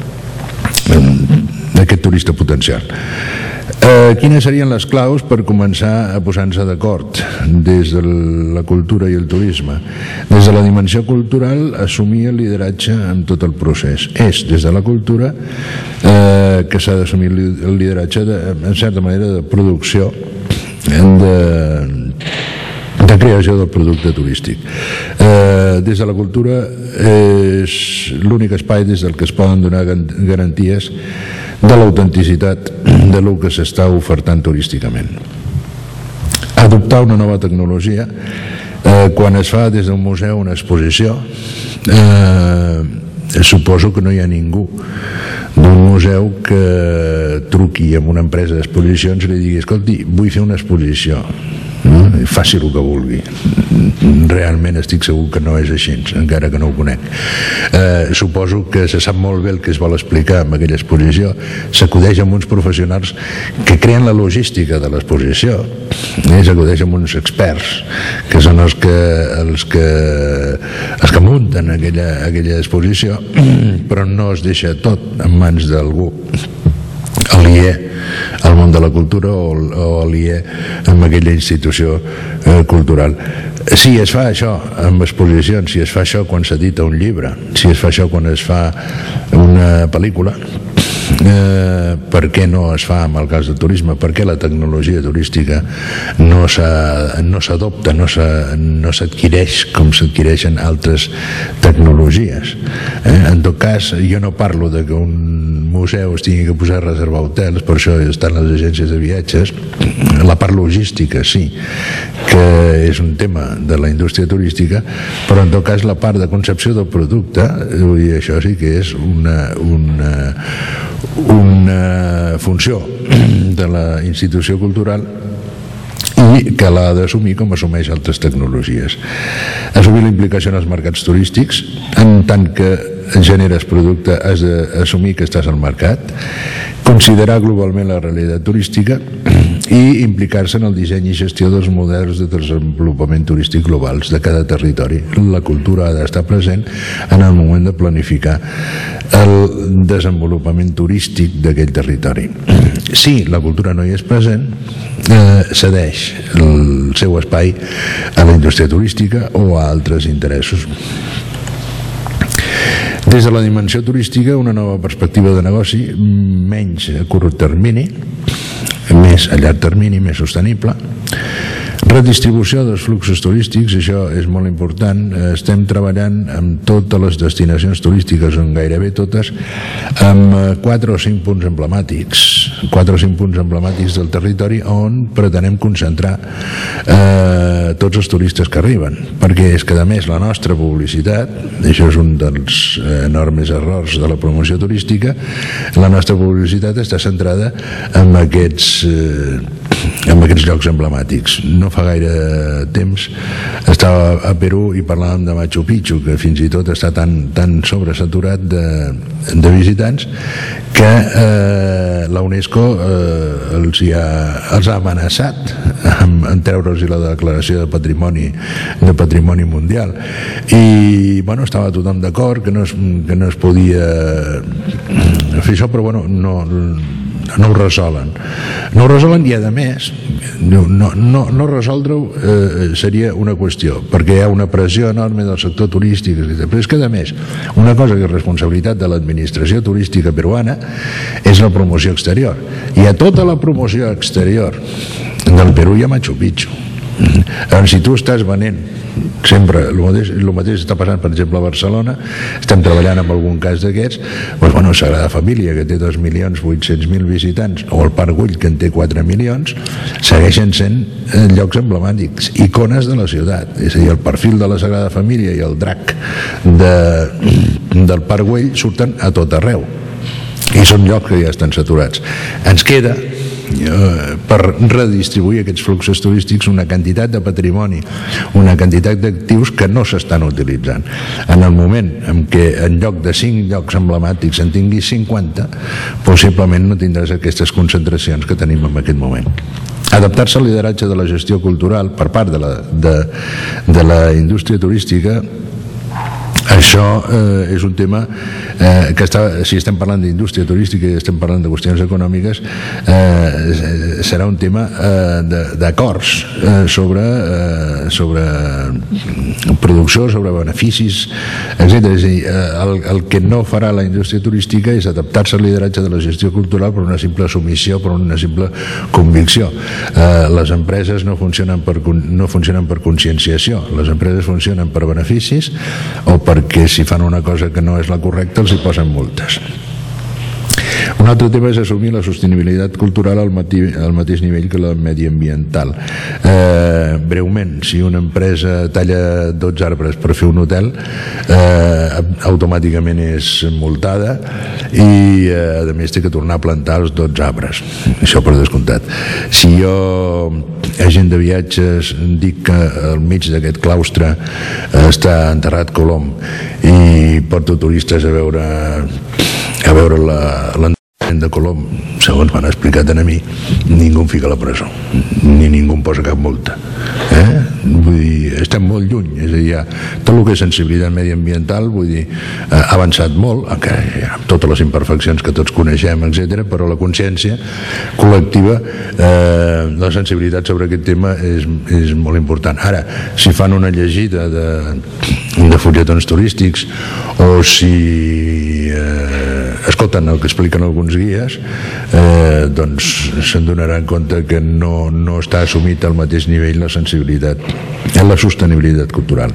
B: aquest turista potencial. Eh, quines serien les claus per començar a posar-se d'acord des de la cultura i el turisme? Des de la dimensió cultural, assumir el lideratge en tot el procés. És des de la cultura eh, que s'ha d'assumir el lideratge de, en certa manera, de producció, de, de creació del producte turístic. Eh, des de la cultura és l'únic espai des del que es poden donar garanties de l'autenticitat de lo que s'està ofertant turísticament. Adoptar una nova tecnologia, eh, quan es fa des d'un museu una exposició, eh, suposo que no hi ha ningú d'un museu que truqui a una empresa d'exposicions i li digui: escolti, vull fer una exposició, no? Faci el que vulgui. Realment estic segur que no és així, encara que no ho conec. Eh, suposo que se sap molt bé el que es vol explicar en aquella exposició, s'acudeix amb uns professionals que creen la logística de l'exposició, eh, s'acudeix amb uns experts que són els que els que, els que munten aquella, aquella exposició, però no es deixa tot en mans d'algú aliè al món de la cultura o, o aliè amb aquella institució eh, cultural. Si es fa això amb exposicions, si es fa això quan s'edita un llibre, si es fa això quan es fa una pel·lícula, eh, per què no es fa amb el cas del turisme? Per què la tecnologia turística no s'adopta, no s'adquireix com s'adquireixen altres tecnologies? Eh, en tot cas, jo no parlo de que un museu es tingui que posar a reservar hotels, per això estan les agències de viatges. La part logística sí que és un tema de la indústria turística, però en tot cas la part de concepció del producte, vull dir, això sí que és una, una, una funció de la institució cultural i que l'ha d'assumir com assumeix altres tecnologies. Assumir la implicació en els mercats turístics, en tant que generes producte has d'assumir que estàs al mercat, considerar globalment la realitat turística i implicar-se en el disseny i gestió dels models de desenvolupament turístic globals de cada territori. La cultura ha d'estar present en el moment de planificar el desenvolupament turístic d'aquell territori. Si la cultura no hi és present, eh, cedeix el seu espai a la indústria turística o a altres interessos. Des de la dimensió turística, una nova perspectiva de negoci, menys a curt termini, més a llarg termini, més sostenible. Redistribució dels fluxos turístics, això és molt important. Estem treballant amb totes les destinacions turístiques, en gairebé totes, amb quatre o cinc punts emblemàtics, quatre o cinc punts emblemàtics del territori on pretenem concentrar eh, tots els turistes que arriben, perquè és que a més la nostra publicitat, això és un dels enormes errors de la promoció turística, la nostra publicitat està centrada en aquests eh, en aquests llocs emblemàtics. No fa gaire temps estava a Perú i parlàvem de Machu Picchu, que fins i tot està tan, tan sobresaturat de, de visitants que eh, la UNESCO eh, els, ha, els ha amenaçat en, en treure'ls la declaració de patrimoni, de patrimoni mundial. I bueno, estava tothom d'acord que, no es, que no es podia fer això, però bueno, no no ho resolen no ho resolen i a més no, no, no, no resoldre-ho eh, seria una qüestió, perquè hi ha una pressió enorme del sector turístic, però és que a més una cosa que és responsabilitat de l'administració turística peruana és la promoció exterior, i a tota la promoció exterior del Perú hi ha Machu Picchu. Llavors, si tu estàs venent sempre el mateix, el mateix està passant, per exemple, a Barcelona, estem treballant en algun cas d'aquests, doncs, bueno, Sagrada Família, que té dos milions vuit-cents mil visitants, o el Parc Güell, que en té quatre milions, segueixen sent llocs emblemàtics, icones de la ciutat. És a dir, el perfil de la Sagrada Família i el drac de, del Parc Güell surten a tot arreu, i són llocs que ja estan saturats. Ens queda per redistribuir aquests fluxos turístics una quantitat de patrimoni, una quantitat d'actius que no s'estan utilitzant. En el moment en què en lloc de cinc llocs emblemàtics en tinguis cinquanta, possiblement no tindràs aquestes concentracions que tenim en aquest moment. Adaptar-se al lideratge de la gestió cultural per part de la, de, de la indústria turística, això eh, és un tema eh, que està, si estem parlant d'indústria turística i estem parlant de qüestions econòmiques, eh, serà un tema eh, d'acords eh, sobre, eh, sobre producció, sobre beneficis, etcètera. És a dir, eh, el, el que no farà la indústria turística és adaptar-se al lideratge de la gestió cultural per una simple submissió, per una simple convicció. Eh, les empreses no funcionen per, no funcionen per conscienciació, les empreses funcionen per beneficis o perquè si fan una cosa que no és la correcta els hi posen multes. Un altre tema és assumir la sostenibilitat cultural al, matí, al mateix nivell que la mediambiental. Eh, breument, si una empresa talla dotze arbres per fer un hotel, eh, automàticament és multada i eh, a més té que tornar a plantar els dotze arbres. Això per descomptat. Si jo, agent de viatges, dic que al mig d'aquest claustre està enterrat Colom i porto turistes a veure a veure l'enterrament de Colom, segons m'han explicat a mi, ningú em fica a la presó, ni ningú em posa cap multa. Eh? Vull dir, estem molt lluny, és a dir, ja, tot el que és sensibilitat mediambiental, vull dir, ha avançat molt, que amb totes les imperfeccions que tots coneixem, etcètera, però la consciència col·lectiva, eh, la sensibilitat sobre aquest tema és, és molt important. Ara, si fan una llegida de, de fulletons turístics o si eh, escolten el que expliquen alguns guies, eh, doncs se'n donaran compte que no, no està assumit al mateix nivell la sensibilitat, la sostenibilitat cultural.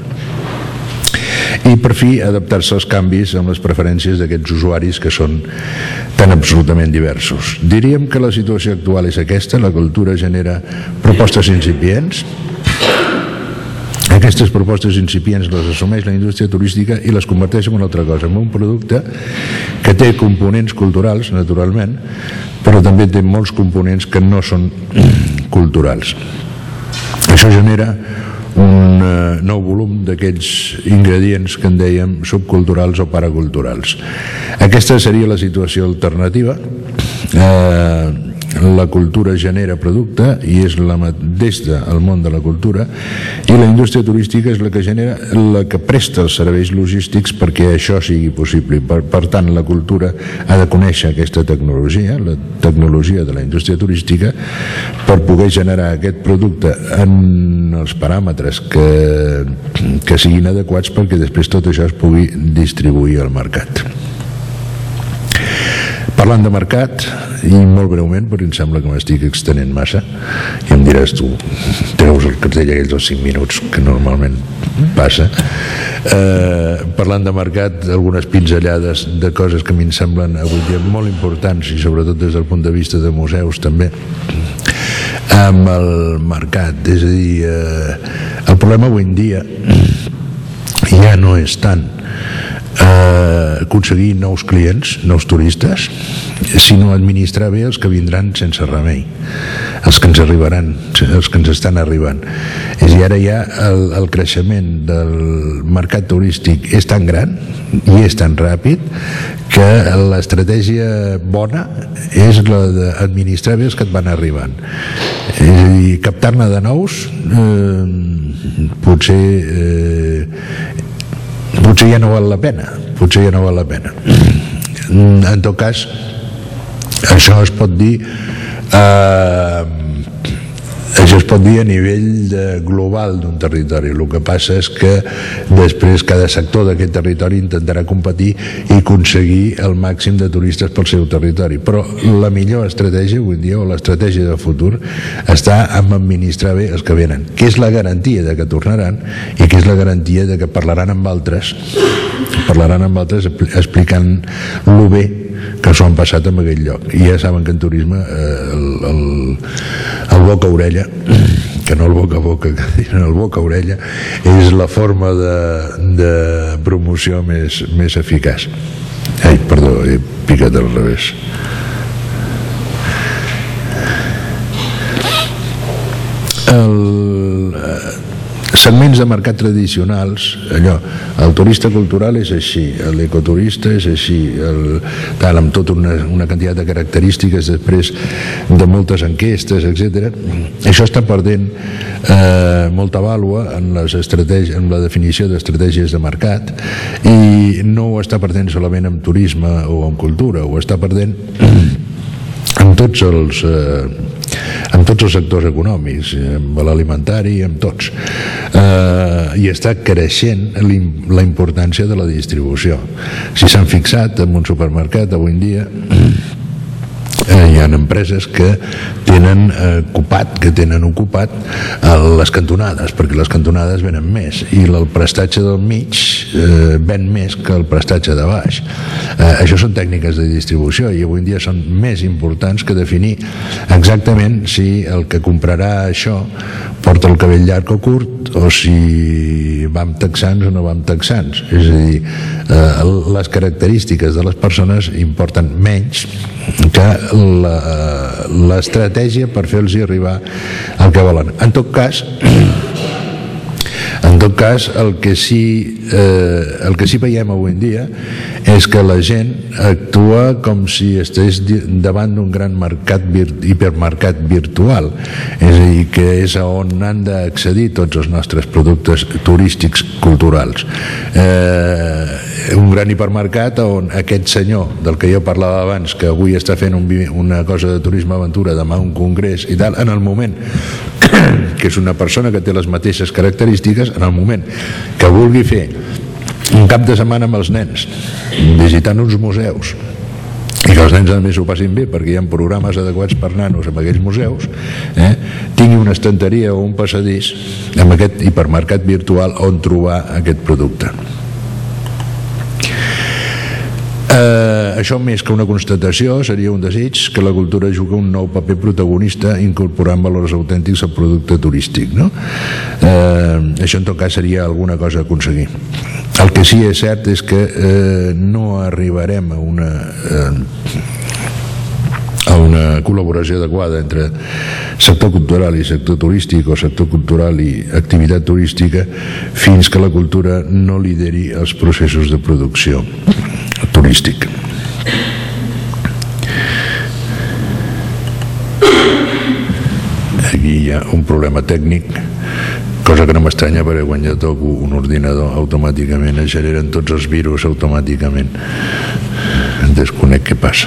B: I per fi adaptar-se als canvis amb les preferències d'aquests usuaris que són tan absolutament diversos. Diríem que la situació actual és aquesta, la cultura genera propostes incipients. Aquestes propostes incipients les assumeix la indústria turística i les converteix en una altra cosa, en un producte que té components culturals, naturalment, però també té molts components que no són culturals. Això genera un uh, nou volum d'aquests ingredients que en dèiem subculturals o paraculturals. Aquesta seria la situació alternativa. Eh, la cultura genera producte i és la des del món de la cultura, i la indústria turística és la que genera, la que presta els serveis logístics perquè això sigui possible. Per, per tant, la cultura ha de conèixer aquesta tecnologia, la tecnologia de la indústria turística, per poder generar aquest producte en els paràmetres que, que siguin adequats perquè després tot això es pugui distribuir al mercat. Parlant de mercat, i molt breument, perquè em sembla que m'estic extenent massa, i em diràs tu, treus el cartell aquells dels cinc minuts que normalment passa. Eh, parlant de mercat, algunes pinzellades de coses que a mi em semblen avui dia molt importants, i sobretot des del punt de vista de museus també, amb el mercat. És a dir, eh, el problema avui en dia ja no és tant Eh, aconseguir nous clients, nous turistes, sinó administrar bé els que vindran sense remei, els que ens arribaran, els que ens estan arribant. És a dir, ara ja el, el creixement del mercat turístic és tan gran i és tan ràpid que l'estratègia bona és la d'administrar bé els que et van arribant. És a dir, captar-ne de nous eh, potser eh, potser ja no val la pena, potser ja no val la pena. En tot cas, això es pot dir eh, això es pot dir a nivell de global d'un territori. El que passa és que després cada sector d'aquest territori intentarà competir i aconseguir el màxim de turistes pel seu territori, però la millor estratègia avui dia, o l'estratègia de futur, està en administrar bé els que venen, que és la garantia de que tornaran i que és la garantia de que parlaran amb altres parlaran amb altres explicant lo bé que s'ho han passat en aquell lloc. I ja saben que en turisme eh, el, el, el boca-orella, que no el boca-boca, sinó el boca-orella, és la forma de, de promoció més, més eficaç. Ai, perdó, he picat al revés. El, segments de mercat tradicionals, allò, el turista cultural és així, l'ecoturista és així, el, tal, amb tota una, una quantitat de característiques després de moltes enquestes, etcètera. Això està perdent eh, molta vàlua en, les estratègies, en la definició d'estratègies de mercat, i no ho està perdent solament en turisme o en cultura, ho està perdent en tots els eh, en tots els sectors econòmics, amb l'alimentari, amb tots, eh, i està creixent la importància de la distribució. Si s'han fixat en un supermercat avui en dia, eh, hi ha empreses que tenen eh, ocupat, que tenen ocupat eh, les cantonades, perquè les cantonades venen més, i el prestatge del mig eh, ven més que el prestatge de baix. Eh, això són tècniques de distribució i avui en dia són més importants que definir exactament si el que comprarà això porta el cabell llarg o curt, o si va amb texans o no va amb texans. És a dir, eh, les característiques de les persones importen menys que l'estratègia per fer-los arribar al que volen. En tot cas, en tot cas, el que sí, eh, el que sí veiem avui en dia és que la gent actua com si estigués davant d'un gran mercat, hipermercat virtual, és a dir, que és on han d'accedir tots els nostres productes turístics culturals. Eh, un gran hipermercat on aquest senyor del que jo parlava abans, que avui està fent un, una cosa de turisme aventura, demà un congrés i tal, en el moment que és una persona que té les mateixes característiques, en el moment que vulgui fer un cap de setmana amb els nens visitant uns museus i que els nens a més ho passin bé perquè hi ha programes adequats per nanos en aquells museus, eh, tingui una estanteria o un passadís amb aquest hipermercat virtual on trobar aquest producte. Eh, això més que una constatació seria un desig que la cultura jugui un nou paper protagonista incorporant valors autèntics al producte turístic, no? Eh, això en tot cas seria alguna cosa a aconseguir. El que sí és cert és que eh, no arribarem a una eh, a una col·laboració adequada entre sector cultural i sector turístic, o sector cultural i activitat turística, fins que la cultura no lideri els processos de producció turístic. Aquí hi ha un problema tècnic, cosa que no m'estranya perquè quan ja toco un ordinador automàticament es generen tots els virus automàticament. Desconec què passa.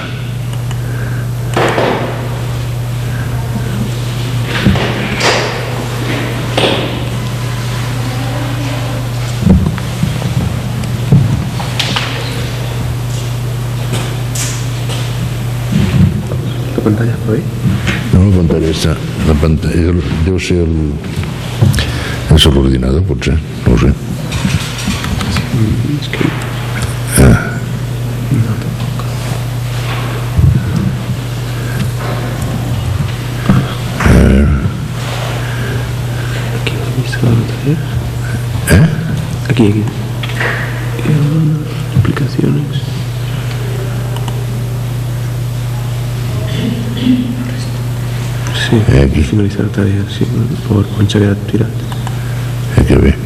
C: La pantalla està bé?
B: No, la pantalla està... La pantalla deu ser el... és l'ordinador, potser, no ho sé.
C: És que...
B: Ah.
C: No, tampoc.
B: Eh.
C: Aquí he vist que la pantalla...
B: Eh?
C: Aquí, aquí. Aplicaciones. Sí,
B: Eh, aquí.
C: finalitzar la tarea, sí, el PowerPoint s'ha quedat tirat.
B: Eh, que bé.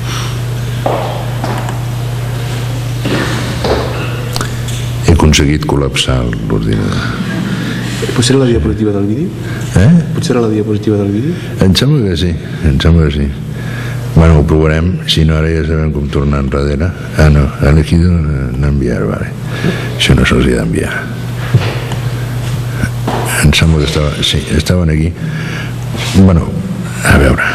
B: He aconseguit col·lapsar l'ordinador.
C: Potser era la diapositiva del vídeo?
B: Eh?
C: Potser era la diapositiva del vídeo?
B: Em sembla que sí, em sembla que sí. Bueno, ho provarem, si no ara ja sabem com tornar enrere. Ah, no, ha elegido no enviar, vale. Això no se'ls ha d'enviar. Em sembla que estava, sí, estaven aquí. bueno, a veure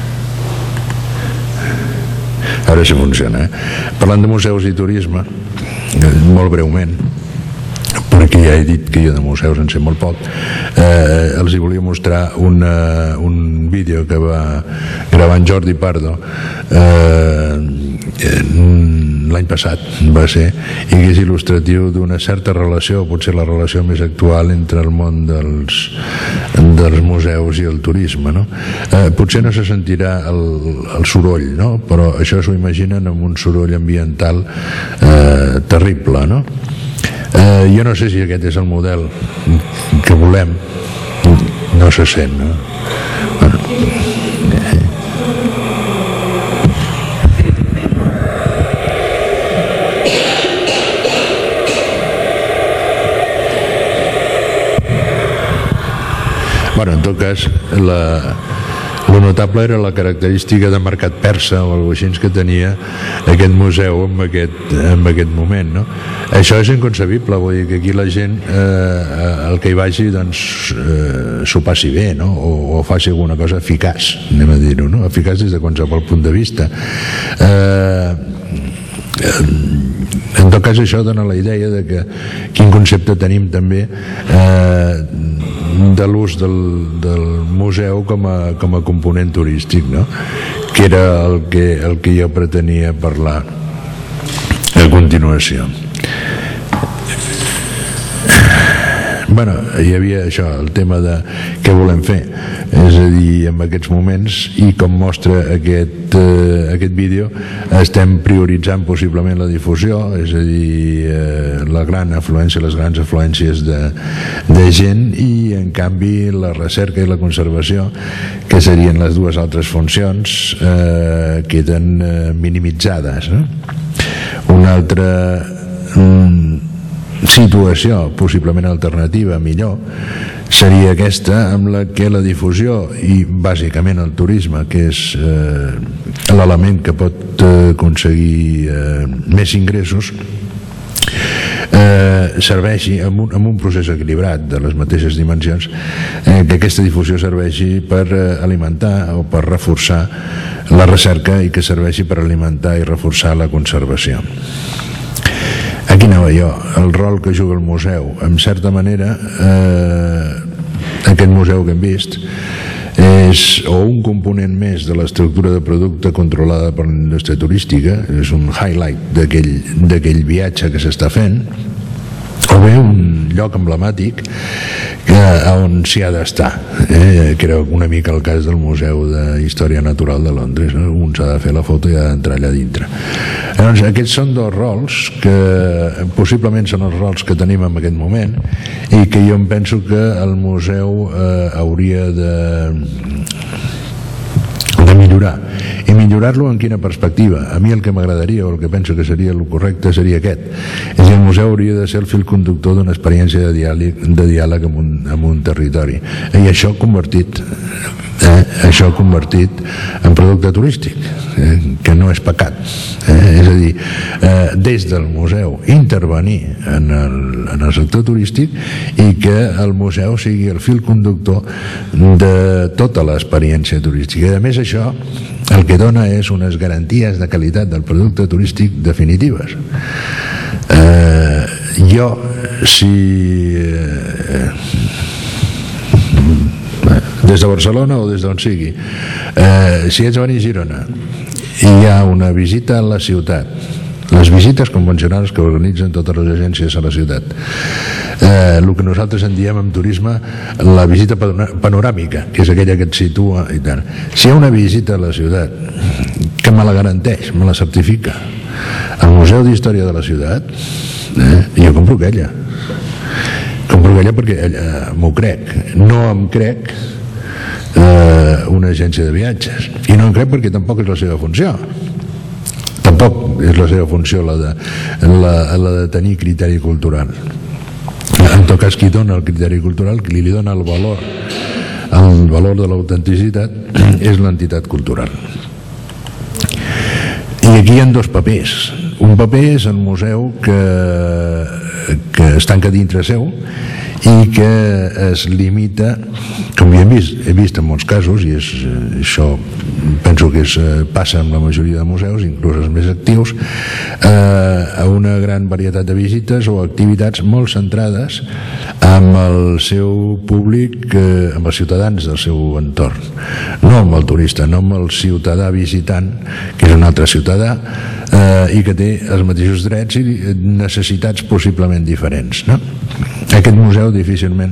B: a veure si funciona, eh? Parlant de museus i turisme, molt breument, perquè ja he dit que jo de museus en sé molt poc, eh, els hi volia mostrar una, un vídeo que va gravar en Jordi Pardo eh, l'any passat va ser, i que és il·lustratiu d'una certa relació, potser la relació més actual entre el món dels, dels museus i el turisme, no? Eh, potser no se sentirà el, el soroll, no? Però això s'ho imaginen amb un soroll ambiental eh, terrible, no? Eh, jo no sé si aquest és el model que volem, no se sent, no? Bueno, eh. Bueno, en tot cas, la, lo notable era la característica de mercat persa o alguna cosa així que tenia aquest museu en aquest, en aquest moment, no? Això és inconcebible, vull dir que aquí la gent eh, el que hi vagi doncs eh, s'ho passi bé, no? O, o faci alguna cosa eficaç, anem a dir-ho, no? Eficaç des de qualsevol punt de vista. Eh, en tot cas això dona la idea de que quin concepte tenim també eh, de l'ús del, del museu com a, com a component turístic, no? Que era el que, el que jo pretenia parlar a continuació. Bueno, hi havia això, el tema de què volem fer, és a dir, en aquests moments, i com mostra aquest, eh, aquest vídeo, estem prioritzant possiblement la difusió, és a dir, eh, la gran afluència, les grans afluències de, de gent, i en canvi la recerca i la conservació, que serien les dues altres funcions, eh, queden eh, minimitzades, no? Una altra mm, situació possiblement alternativa millor seria aquesta, amb la que la difusió i bàsicament el turisme, que és eh, l'element que pot eh, aconseguir eh, més ingressos, eh, serveixi amb un, amb un procés equilibrat de les mateixes dimensions, eh, que aquesta difusió serveixi per eh, alimentar o per reforçar la recerca i que serveixi per alimentar i reforçar la conservació. Aquí anava jo, el rol que juga el museu. En certa manera, eh, aquest museu que hem vist és o un component més de l'estructura de producte controlada per la indústria turística, és un highlight d'aquell viatge que s'està fent, o bé un lloc emblemàtic que, on s'hi ha d'estar, eh? Que era una mica el cas del Museu de Història Natural de Londres, no? Un s'ha de fer la foto i ha d'entrar allà dintre. Llavors, aquests són dos rols que possiblement són els rols que tenim en aquest moment i que jo em penso que el museu eh, hauria de de millorar, i millorar-lo en quina perspectiva. A mi el que m'agradaria o el que penso que seria el correcte seria aquest, és que el museu hauria de ser el fil conductor d'una experiència de diàleg, de diàleg amb, un, amb un territori, i això convertit eh, això convertit en producte turístic, eh, que no és pecat, eh, és a dir, eh, des del museu intervenir en el, en el sector turístic i que el museu sigui el fil conductor de tota l'experiència turística. I a més això el que dona és unes garanties de qualitat del producte turístic definitives. Eh, jo, si eh, des de Barcelona o des d'on sigui, eh, si ets a venir a Girona i hi ha una visita a la ciutat, les visites convencionals que organitzen totes les agències a la ciutat, eh, el que nosaltres en diem en turisme la visita panoràmica, que és aquella que et situa i tal. Si hi ha una visita a la ciutat que me la garanteix, me la certifica el Museu d'Història de la Ciutat, eh, jo compro aquella compro aquella perquè eh, m'ho crec. No em crec eh, una agència de viatges, i no em crec perquè tampoc és la seva funció. Tampoc és la seva funció la de, la, la de tenir criteri cultural. En tot cas, qui dona el criteri cultural, qui li dona el valor, el valor de l'autenticitat, és l'entitat cultural. I aquí hi ha dos papers. Un paper és el museu que que es tanca dintre seu i que es limita, com ja hem vist, he vist en molts casos, i és, això penso que és, passa amb la majoria de museus, inclús els més actius, eh, a una gran varietat de visites o activitats molt centrades amb el seu públic, eh, amb els ciutadans del seu entorn, no amb el turista, no amb el ciutadà visitant, que és un altre ciutadà, eh, i que té els mateixos drets i necessitats possiblement diferents, no? Aquest museu difícilment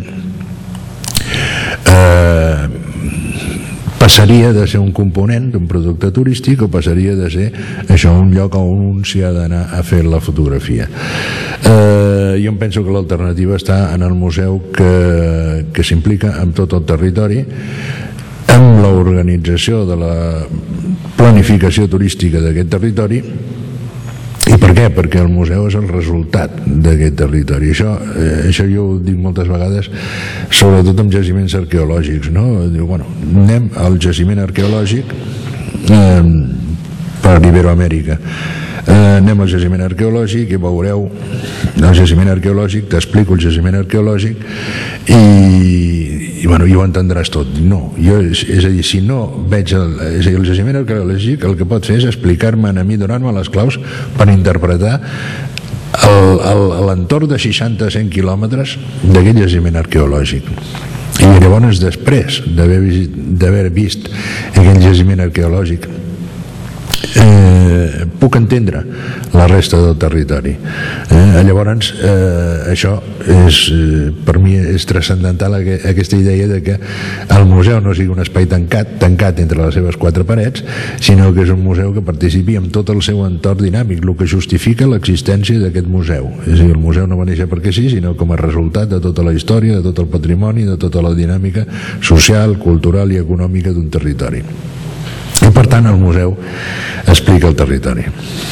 B: eh, passaria de ser un component d'un producte turístic o passaria de ser això un lloc on s'hi ha d'anar a fer la fotografia. Eh, jo em penso que l'alternativa està en el museu que, que s'implica amb tot el territori, amb l'organització de la planificació turística d'aquest territori. I per què? Perquè el museu és el resultat d'aquest territori. Això, eh, això jo ho dic moltes vegades, sobretot amb jaciments arqueològics, no? Diu, bueno, anem al jaciment arqueològic eh, per Iberoamèrica. Eh, anem al jaciment arqueològic i veureu el jaciment arqueològic, t'explico el jaciment arqueològic i, i, bueno, i ho entendràs tot. No, jo, és, és a dir, si no veig el, és a dir, el jaciment arqueològic el que pot fer és explicar-me a mi, donar-me les claus per interpretar l'entorn de seixanta a cent quilòmetres d'aquest jaciment arqueològic. I llavors, després d'haver vist aquell jaciment arqueològic, eh, puc entendre la resta del territori. Eh, llavors, eh, això és, eh, per mi és transcendental aquesta idea de que el museu no sigui un espai tancat, tancat entre les seves quatre parets, sinó que és un museu que participi amb tot el seu entorn dinàmic, el que justifica l'existència d'aquest museu. És a dir, el museu no va néixer perquè sí, sinó com a resultat de tota la història, de tot el patrimoni, de tota la dinàmica social, cultural i econòmica d'un territori. I per tant el museu explica el territori.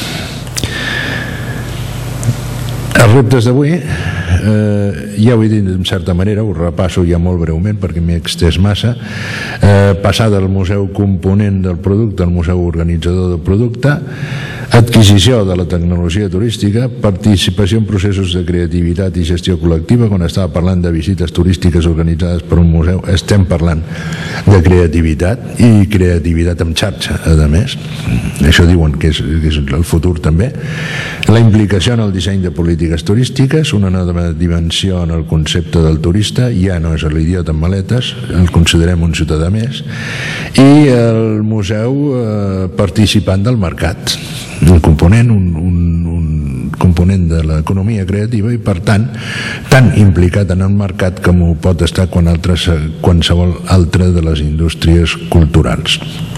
B: Els reptes d'avui, eh, ja ho he dit en certa manera, ho repasso ja molt breument perquè m'he extès massa. Eh, passar del museu component del producte al museu organitzador del producte, adquisició de la tecnologia turística, participació en processos de creativitat i gestió col·lectiva. Quan estava parlant de visites turístiques organitzades per un museu, estem parlant de creativitat i creativitat en xarxa, a més. Això diuen que és, que és el futur també. La implicació en el disseny de polítiques turístiques, una nova dimensió en el concepte del turista, ja no és l'idiota amb maletes, el considerem un ciutadà més, i el museu eh, participant del mercat, un component, un, un, un component de l'economia creativa i per tant tan implicat en el mercat com ho pot estar quan altres, qualsevol altra de les indústries culturals.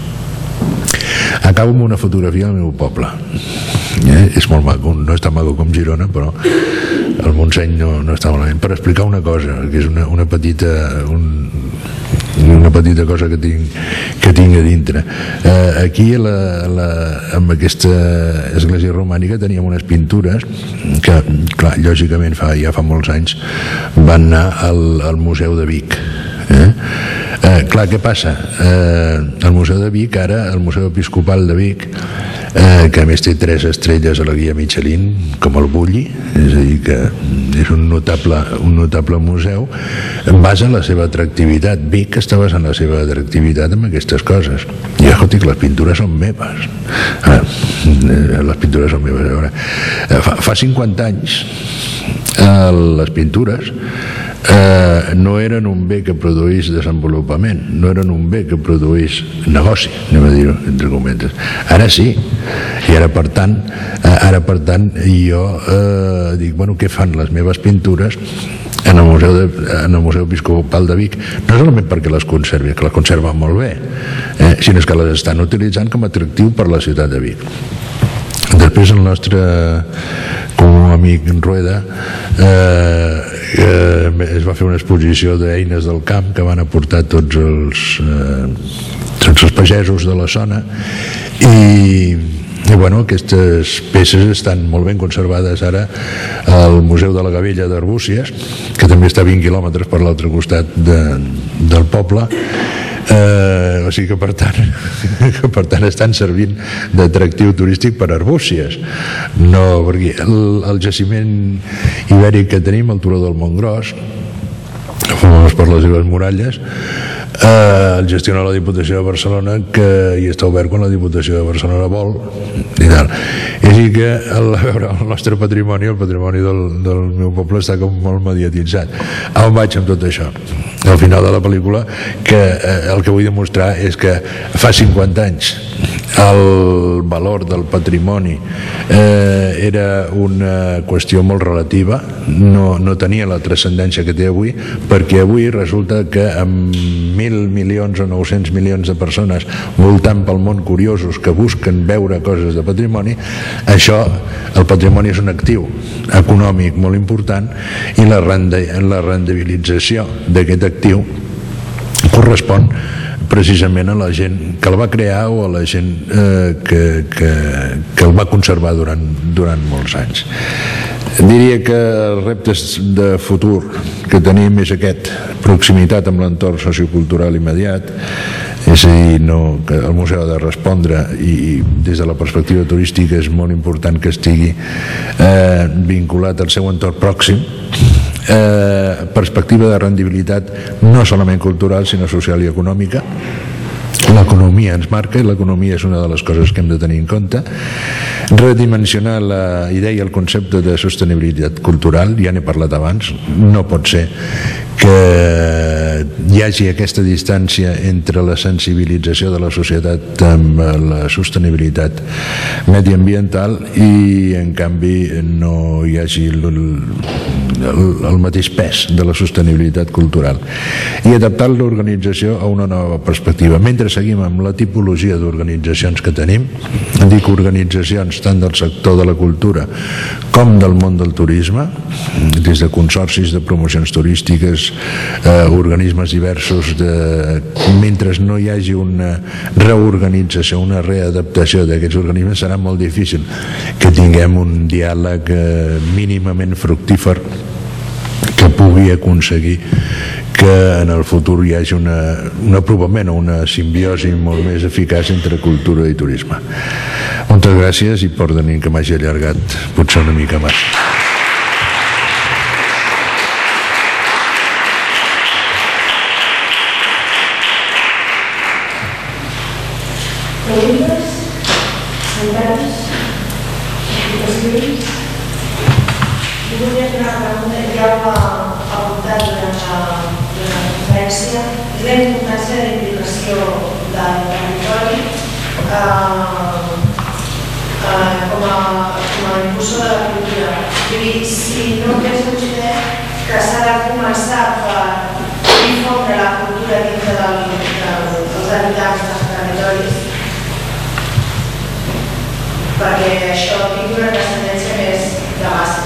B: Acabo amb una fotografia del meu poble. Eh? És molt maco, no és tan maco com Girona, però el Montseny no, no està malament. Per explicar una cosa, que és una, una petita un, una petita cosa que tinc, que tinc a dintre. Eh, aquí la, la, amb aquesta església romànica teníem unes pintures que, clar, lògicament fa, ja fa molts anys van anar al, al Museu de Vic. Eh? Eh, clar, què passa? Eh, el Museu de Vic, ara, el Museu Episcopal de Vic, eh, que a més té tres estrelles a la guia Michelin, com el Bulli, és a dir, que és un notable, un notable museu, basa la seva atractivitat. Vic està basant la seva atractivitat en aquestes coses. I escolti, que les pintures són meves. Ah, les pintures són meves. Ara, fa, fa cinquanta anys, eh, les pintures Eh, no eren un bé que produís desenvolupament, no eren un bé que produís negoci, anem a dir-ho entre cometes. Ara sí, i ara per tant eh, ara per tant jo eh, dic, bueno, què fan les meves pintures en el Museu, de, en el Museu Episcopal de Vic? No solament perquè les conservi, que les conserven molt bé, eh, sinó que les estan utilitzant com a atractiu per la ciutat de Vic. Després el nostre comú amic Rueda eh, eh, es va fer una exposició d'eines del camp que van aportar tots els, eh, tots els pagesos de la zona i, i bueno, aquestes peces estan molt ben conservades ara al Museu de la Gavella d'Arbúcies, que també està a vint quilòmetres per l'altre costat de, del poble. Eh, o sigui que per tant, que per tant estan servint d'atractiu turístic per Arbúcies. No, perquè el, el jaciment ibèric que tenim, el Turó del Montgros, famós per les seves muralles, eh, el gestiona la Diputació de Barcelona, que hi està obert quan la Diputació de Barcelona vol i tal. I així que el, a veure, el nostre patrimoni, el patrimoni del, del meu poble està com molt mediatitzat. On vaig amb tot això? Al final de la pel·lícula, que eh, el que vull demostrar és que fa cinquanta anys el valor del patrimoni eh, era una qüestió molt relativa, no, no tenia la transcendència que té avui, perquè avui resulta que amb mil milions o nou-cents milions de persones voltant pel món curiosos que busquen veure coses de patrimoni, això, el patrimoni és un actiu econòmic molt important i la, renda, la rendibilització d'aquest actiu correspon precisament a la gent que el va crear o a la gent eh, que, que, que el va conservar durant, durant molts anys. Diria que els reptes de futur que tenim és aquest, proximitat amb l'entorn sociocultural immediat, és a dir, no, que el museu ha de respondre i, i des de la perspectiva turística és molt important que estigui eh, vinculat al seu entorn pròxim. Eh, perspectiva de rendibilitat no solament cultural sinó social i econòmica. L'economia ens marca i l'economia és una de les coses que hem de tenir en compte. Redimensionar la idea i el concepte de sostenibilitat cultural, ja n'he parlat abans, no pot ser que hi hagi aquesta distància entre la sensibilització de la societat amb la sostenibilitat mediambiental i en canvi no hi hagi el, el, el mateix pes de la sostenibilitat cultural, i adaptar l'organització a una nova perspectiva. Mentre seguim amb la tipologia d'organitzacions que tenim, dic organitzacions tant del sector de la cultura com del món del turisme, des de consorcis de promocions turístiques, eh, organismes diversos, de... mentre no hi hagi una reorganització, una readaptació d'aquests organismes, serà molt difícil que tinguem un diàleg eh, mínimament fructífer que pugui aconseguir que en el futur hi hagi una, un apropament o una simbiosi molt més eficaç entre cultura i turisme. Moltes gràcies i perdonin que m'hagi allargat potser una mica massa.
D: Preguntes? Comentaris? Explicacions? Jo volia fer una pregunta que ja ho ha apuntat durant la, durant la conferència, és la importància de la implicació del territori eh, eh, com a, com a impulsor de la cultura. I si no creix vostè que s'ha de començar per difondre la cultura dintre del, del, dels habitants dels territoris, perquè això tingui una transcendència més de màxima.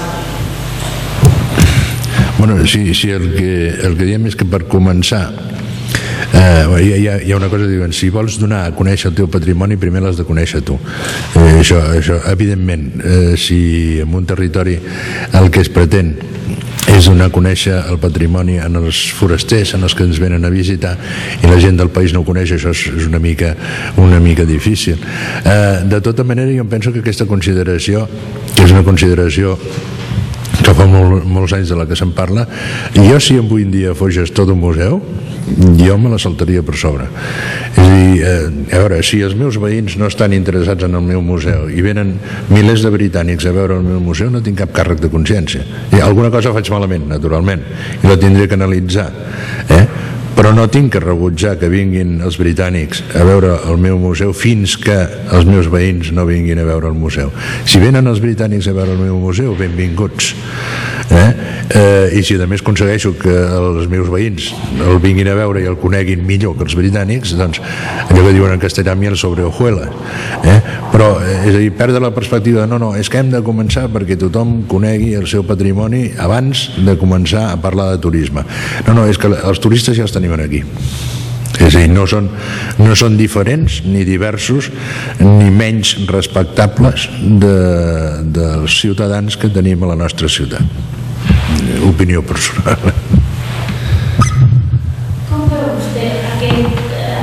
B: Bueno, sí, sí, el que, el que diem és que per començar eh, hi, ha, hi ha una cosa que diuen, si vols donar a conèixer el teu patrimoni primer l'has de conèixer tu. Eh, això, això, evidentment, eh, si en un territori el que es pretén és donar a conèixer el patrimoni en els forasters, en els que ens venen a visitar, i la gent del país no ho coneix, això és una mica, una mica difícil. Eh, de tota manera, jo penso que aquesta consideració, que és una consideració que fa molt, molts anys de la que se'n parla, i jo si avui en dia fos gestor d'un museu, jo me la saltaria per sobre. És a dir, eh, a veure, si els meus veïns no estan interessats en el meu museu i venen milers de britànics a veure el meu museu, no tinc cap càrrec de consciència. I alguna cosa faig malament, naturalment, i la tindré que analitzar, eh? Però no tinc que rebutjar que vinguin els britànics a veure el meu museu fins que els meus veïns no vinguin a veure el museu. Si venen els britànics a veure el meu museu, benvinguts. Eh? Eh, I si a més aconsegueixo que els meus veïns el vinguin a veure i el coneguin millor que els britànics, doncs allò que diuen en castellà, miel sobre hojuelas. Eh? Però, és a dir, perdre la perspectiva de no, no, és que hem de començar perquè tothom conegui el seu patrimoni abans de començar a parlar de turisme. No, no, és que els turistes ja els tenim aquí. És a dir, no són, no són diferents ni diversos ni menys respectables de, dels ciutadans que tenim a la nostra ciutat. Opinió personal.
D: Com veu vostè aquest,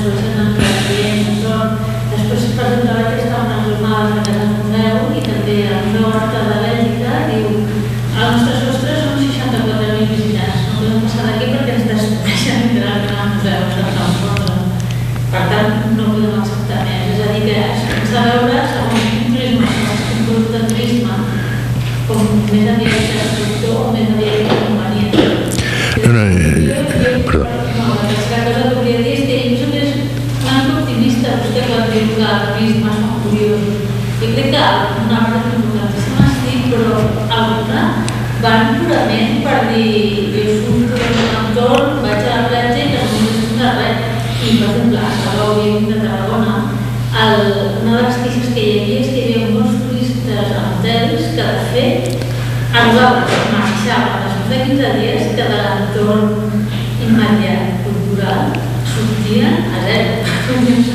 E: s'han entrat clients, després per exemple vaig estar unes jornades a casa museu i també al Museu Horta de Bèlgica diu a les nostres sostres són seixanta-quatre mil visitants, no podem passar d'aquí perquè ens destrueixen literalment al museu, per tant no podem acceptar més, és a dir que s'ha de veure segons quin turisme, segons quin producte de turisme, com més aviat que destructor o més aviat que convenient.
B: No, no, eh, perdó.
E: No, la tercera cosa que volia dir és que jo soc una mica optimista, vostè quan diu que el turisme són curiosos. Jo crec que una part importantíssima sí, però alguna van purament per dir jo surto d'un entorn, vaig a la platja i que no m'hi de res. I, per exemple, a Salou i a Tarragona, el, una de les queixes que hi havia és que hi havia molts turistes a hotels que, de fet, arribaven, marxaven després de quinze dies que de l'entorn immediat cultural sortien a zero. Com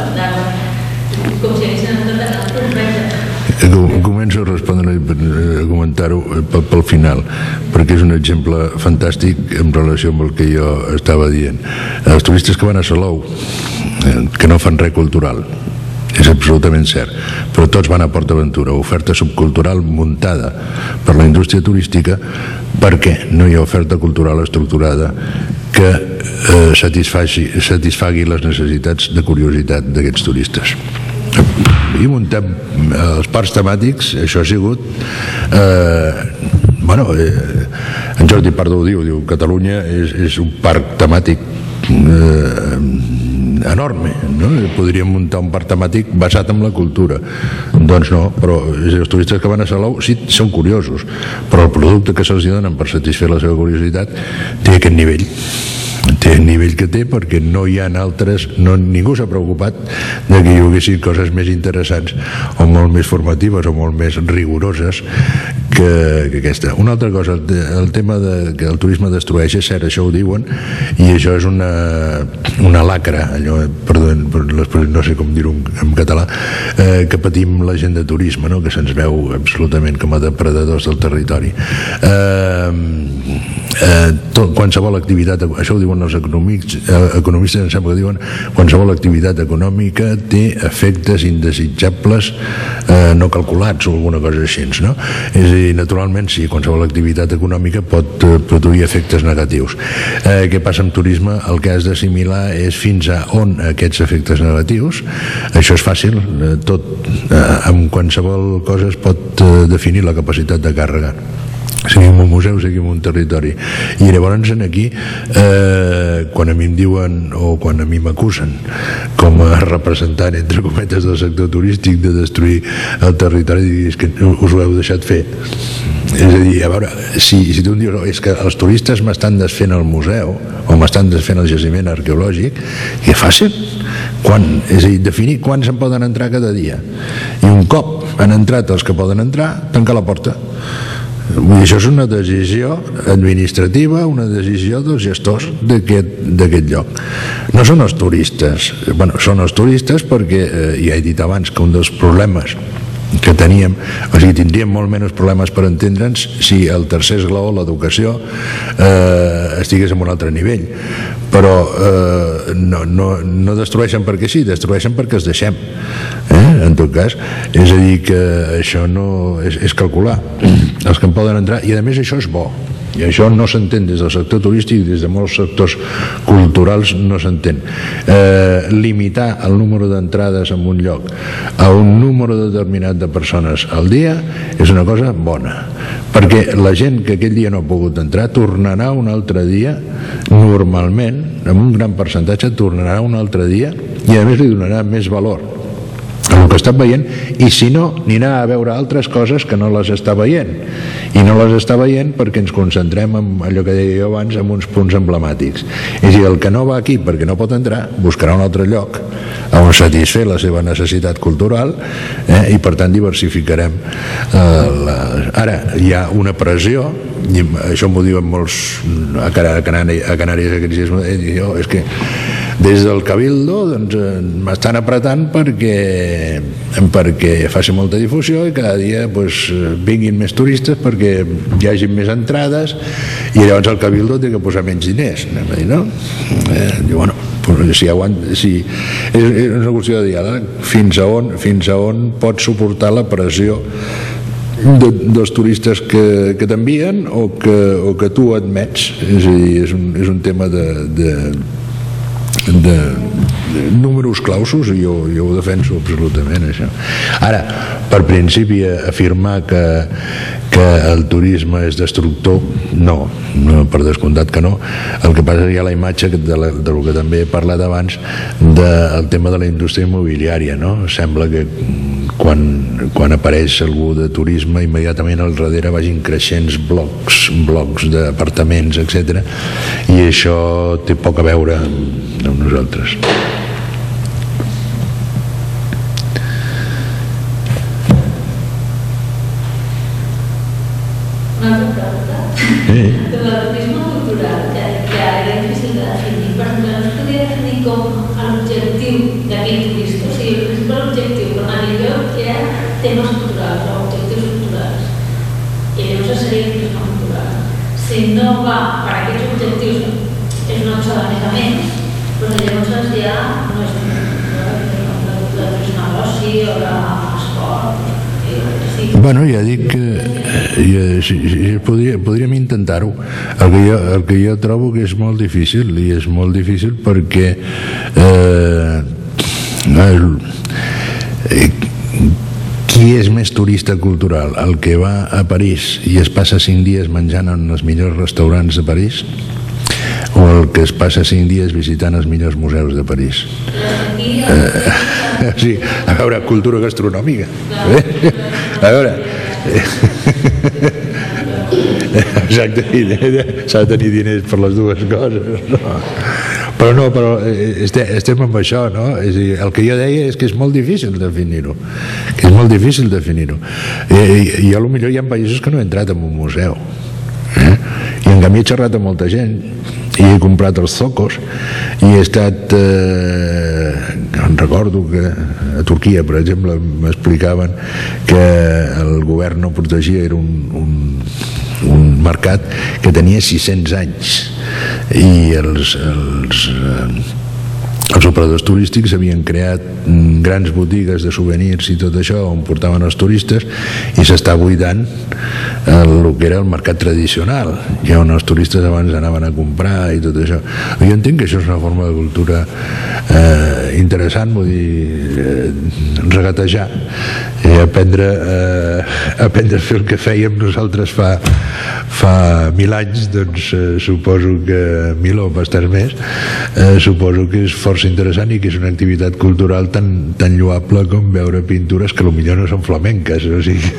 E: si haguessin entrat en el complex.
B: Començo a respondre a comentar-ho pel final, perquè és un exemple fantàstic en relació amb el que jo estava dient. Els turistes que van a Salou, que no fan res cultural, és absolutament cert, però tots van a PortAventura, oferta subcultural muntada per la indústria turística, perquè no hi ha oferta cultural estructurada que eh, satisfaci, satisfagui les necessitats de curiositat d'aquests turistes. I muntem els parcs temàtics, això ha sigut eh, bueno, eh, en Jordi Pardo ho diu, diu Catalunya és, és un parc temàtic eh, enorme, no? Podríem muntar un parc temàtic basat en la cultura, doncs no, però els turistes que van a Salou sí, són curiosos, però el producte que se'ls donen per satisfer la seva curiositat té aquest nivell té el nivell que té, perquè no hi ha altres, no, ningú s'ha preocupat de que hi haguessin coses més interessants o molt més formatives o molt més rigoroses que, que aquesta. Una altra cosa, el, el tema de que el turisme destrueix, és cert, això ho diuen, i això és una, una lacra, allò, perdó, no sé com dir-ho en català, eh, que patim la gent de turisme, no? Que se'ns veu absolutament com a depredadors del territori. Eh, eh, tot, qualsevol activitat, això ho diuen els econòmics, eh, economistes, em sembla que diuen, qualsevol activitat econòmica té efectes indesitjables eh, no calculats o alguna cosa així, no? És a dir, naturalment, sí, qualsevol activitat econòmica pot eh, produir efectes negatius. Eh, què passa amb turisme? El que has d'assimilar és fins a on aquests efectes negatius. Això és fàcil, eh, tot, eh, amb qualsevol cosa es pot eh, definir la capacitat de càrrega, seguim un museu, seguim un territori. I llavors aquí eh, quan a mi em diuen o quan a mi m'acusen com a representant entre cometes del sector turístic de destruir el territori, és que us ho heu deixat fer. És a dir, a veure, si, si tu em dius, oh, és que els turistes m'estan desfent el museu o m'estan desfent el jaciment arqueològic, què facin? Quan, és a dir, definir quants en poden entrar cada dia, i un cop han entrat els que poden entrar, tancar la porta. Vull dir, això és una decisió administrativa, una decisió dels gestors d'aquest lloc. No són els turistes, bueno, són els turistes perquè, eh, ja he dit abans que un dels problemes que teníem, o sigui, tindríem molt menys problemes per entendre'ns si el tercer esglaó, l'educació, eh, estigués en un altre nivell, però eh, no, no, no destrueixen perquè sí, destrueixen perquè els deixem, eh? En tot cas, és a dir que això no és, és calcular els que en poden entrar, i a més això és bo, i això no s'entén des del sector turístic, des de molts sectors culturals no s'entén. Eh, limitar el número d'entrades en un lloc a un número determinat de persones al dia és una cosa bona, perquè la gent que aquell dia no ha pogut entrar tornarà un altre dia, normalment, amb un gran percentatge, tornarà un altre dia, i a més li donarà més valor el que està veient, i si no, anirà a veure altres coses que no les està veient, i no les està veient perquè ens concentrem en allò que deia jo abans, en uns punts emblemàtics. És a dir, el que no va aquí perquè no pot entrar, buscarà un altre lloc on satisfer la seva necessitat cultural, eh, i per tant diversificarem. Eh, la... Ara, hi ha una pressió, i això m'ho diuen molts a Canàries, a Canàries aquests dies, eh, jo, és que des del Cabildo doncs, m'estan apretant perquè, perquè faci molta difusió i cada dia doncs, vinguin més turistes perquè hi hagi més entrades, i llavors el Cabildo té que posar menys diners, no? Eh, diu, bueno, si, aguanta, si és, és una qüestió de diàleg, fins a on, fins a on pot suportar la pressió de, dels turistes que, que t'envien o, que, o que tu admets. És a dir, és un, és un tema de, de, de, de números clausos, i jo, jo ho defenso absolutament, això. Ara, per principi, afirmar que, que el turisme és destructor, no, no, per descomptat que no. El que passa és que hi ha la imatge de, la, de lo que també he parlat abans del tema de la indústria immobiliària, no? Sembla que quan, quan apareix algú de turisme, immediatament al darrere vagin creixents blocs, blocs d'apartaments, etcètera, i això té poc a veure amb, amb nosaltres.
E: Una altra pregunta. Sí. El turisme cultural, que, que era difícil de definir, per exemple, no es podria definir com l'objectiu d'aquell turista, o sigui, el principal objectiu, però en el lloc hi ha temes culturals o objectius culturals. I llavors seria el turisme cultural. Si no va per aquests objectius, és una cosa de més a més, doncs llavors ja no és el turisme d'oci o l'esport.
B: Bueno, ja dic que ja, si, si, podria, podríem intentar-ho. El, que jo, el que jo trobo que és molt difícil, i és molt difícil perquè eh, eh, qui és més turista cultural? El que va a París i es passa cinc dies menjant en els millors restaurants de París, o el que es passa cinc dies visitant els millors museus de París? Eh, sí, a veure, cultura gastronòmica. Eh? A veure... Exacte, s'ha de tenir diners per les dues coses, no? Però no, però estem amb això, no? És a dir, el que jo deia és que és molt difícil definir-ho, que és molt difícil definir-ho. I, i a lo millor hi ha països que no he entrat en un museu, eh? I en canvi he xerrat amb molta gent i he comprat els zocos i he estat eh, em recordo que a Turquia, per exemple, m'explicaven que el govern no protegia, era un, un, un mercat que tenia sis-cents anys i els, els eh, els operadors turístics havien creat grans botigues de souvenirs i tot això on portaven els turistes, i s'està buidant el, el que era el mercat tradicional, ja on els turistes abans anaven a comprar i tot això. Jo entenc que això és una forma de cultura eh, interessant, vull dir, eh, regatejar i aprendre, eh, aprendre a fer el que fèiem nosaltres fa, fa mil anys, doncs eh, suposo que mil o bastant més, eh, suposo que és força interessant i que és una activitat cultural tan, tan lloable com veure pintures que potser no són flamenques, o sigui,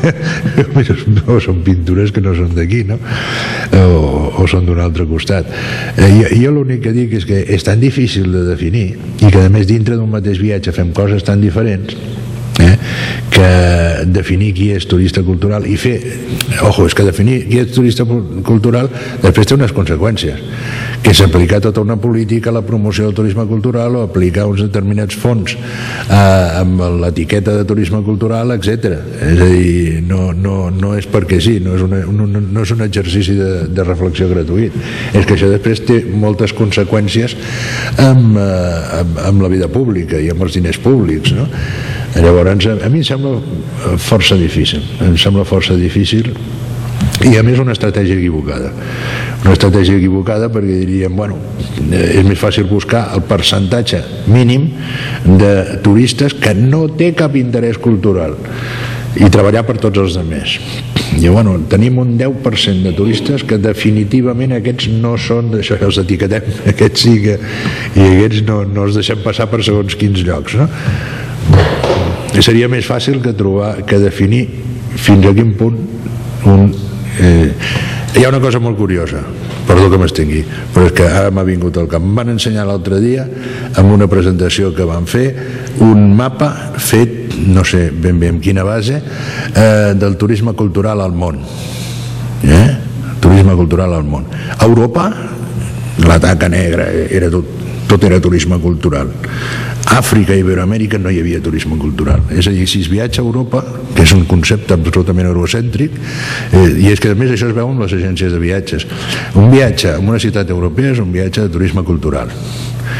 B: o són pintures que no són d'aquí, no? O, o són d'un altre costat. Eh, jo jo l'únic que dic és que és tan difícil de definir i que a més dintre d'un mateix viatge fem coses tan diferents, eh, que definir qui és turista cultural i fer, ojo, és que definir qui és turista cultural després té unes conseqüències, que és aplicar tota una política a la promoció del turisme cultural o aplicar uns determinats fons eh, amb l'etiqueta de turisme cultural, etcètera. És a dir, no, no, no és perquè sí, no és, una, un, no és un exercici de, de reflexió gratuït, és que això després té moltes conseqüències amb, eh, amb, amb la vida pública i amb els diners públics, no? Llavors, a mi em sembla força difícil, em sembla força difícil i a més una estratègia equivocada. Una estratègia equivocada perquè diríem, bueno, és més fàcil buscar el percentatge mínim de turistes que no té cap interès cultural i treballar per tots els altres. I bueno, tenim un deu per cent de turistes que definitivament aquests no són, això ja els etiquetem, aquests sí que, i aquests no, no els deixem passar per segons quins llocs, no? I seria més fàcil que trobar, que definir fins a quin punt un, eh, hi ha una cosa molt curiosa, perdó que m'estengui, però és que ara m'ha vingut al cap. Em van ensenyar l'altre dia amb una presentació que van fer un mapa fet, no sé ben bé amb quina base, eh, del turisme cultural al món, eh? Turisme cultural al món. A Europa la taca negra era tot, tot era turisme cultural. Àfrica i Iberoamèrica no hi havia turisme cultural. És a dir, si es viatja a Europa, que és un concepte absolutament eurocèntric, eh, i és que a més això es veu amb les agències de viatges, un viatge en una ciutat europea és un viatge de turisme cultural.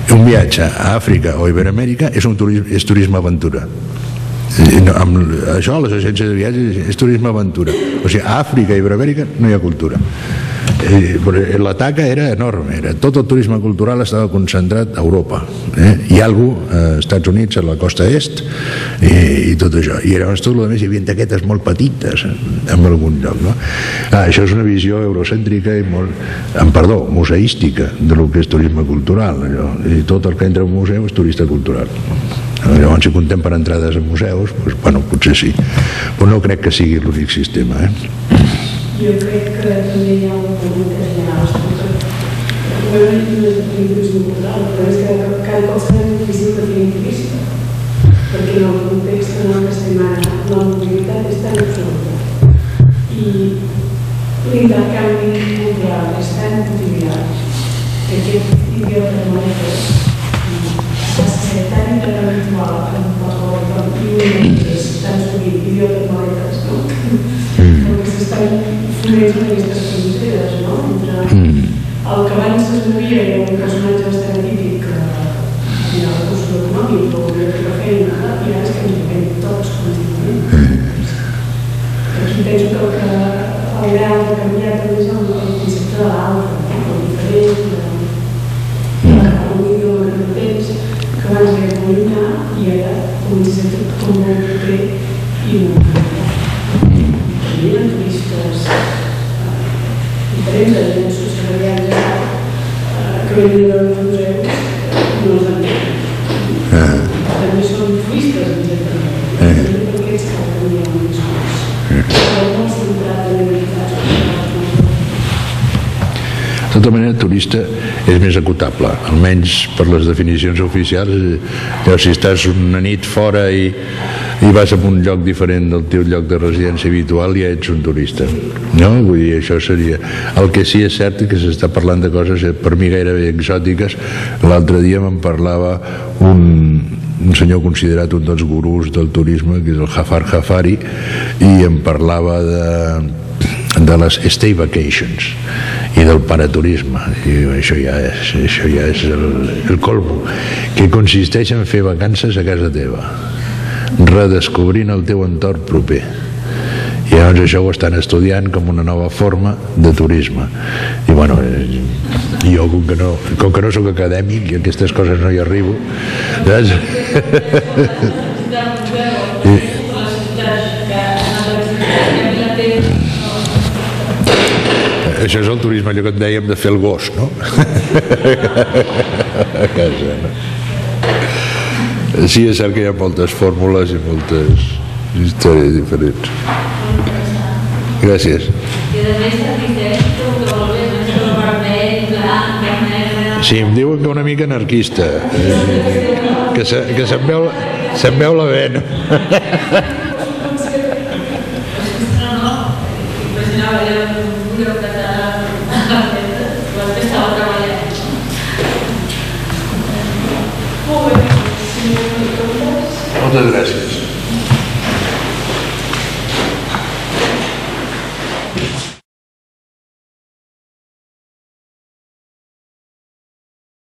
B: un viatge a Àfrica o Iberoamèrica és, un turisme, és turisme aventura. No, amb això, les agències de viatges, és turisme aventura. O sigui, a Àfrica i Iberoamèrica no hi ha cultura. La taca era enorme, era, tot el turisme cultural estava concentrat a Europa, eh? I alguna cosa als Estats Units, a la costa est, i, i tot això. I llavors tot el més hi havia taquetes molt petites en algun lloc, no? Ah, això és una visió eurocèntrica i molt, en perdó, museística de lo que és turisme cultural, allò. I tot el que entra a un museu és turista cultural. Llavors, si comptem per entrades a museus, doncs, bueno, potser sí, però no crec que sigui l'únic sistema, eh?
A: Jo crec que també hi ha un punt que general, el problema no és definir turisme cultural, el problema és que cada cop serà difícil definir turista, perquè en el context en el que estem ara la mobilitat és tan absoluta i l'intercanvi cultural és tan quotidià que aquest idiota de maneres va ser tan interhabitual en qualsevol lloc i un és tan sovint idiota de maneres, no? Perquè s'estan fonents en aquestes fronteres, no? Entre el que abans es movia era un personatge bastant atípic que tenia recursos econòmics o havia fet la feina i ara és que ens depèn tots contínuament. Aquí penso que el que haurà de canviar també és el concepte de l'altre, el diferent, l'idioma que no tens, que abans era molt llunyà i ara comença a ser com molt proper i molt hi ha turistes diferents, agents socials que venen a veure els museus no els entenen. També són turistes, exactament. Per què és que també hi ha un discurs? Però molt centrat en habilitats.
B: De tota manera, el turista és més acotable, almenys per les definicions oficials. Si estàs una nit fora i i vas a un lloc diferent del teu lloc de residència habitual, ja ets un turista, no? Vull dir, això seria... El que sí és cert que s'està parlant de coses per mi gairebé exòtiques. L'altre dia me'n parlava un, un senyor considerat un dels gurús del turisme, que és el Jafar Jafari, i em parlava de de les stay vacations i del paraturisme. I això ja és, això ja és el, el colmo, que consisteix en fer vacances a casa teva, redescobrint el teu entorn proper. I llavors això ho estan estudiant com una nova forma de turisme. I bueno, jo com que no, com que no soc acadèmic i aquestes coses no hi arribo, saps? I, això és el turisme, allò que et dèiem de fer el gos, no? A casa, no? Sí, és cert que hi ha moltes fórmules i moltes històries diferents. Gràcies. Sí, em diuen que una mica anarquista, que, se, que se'm veu, se'm veu la vena. Moltes gràcies.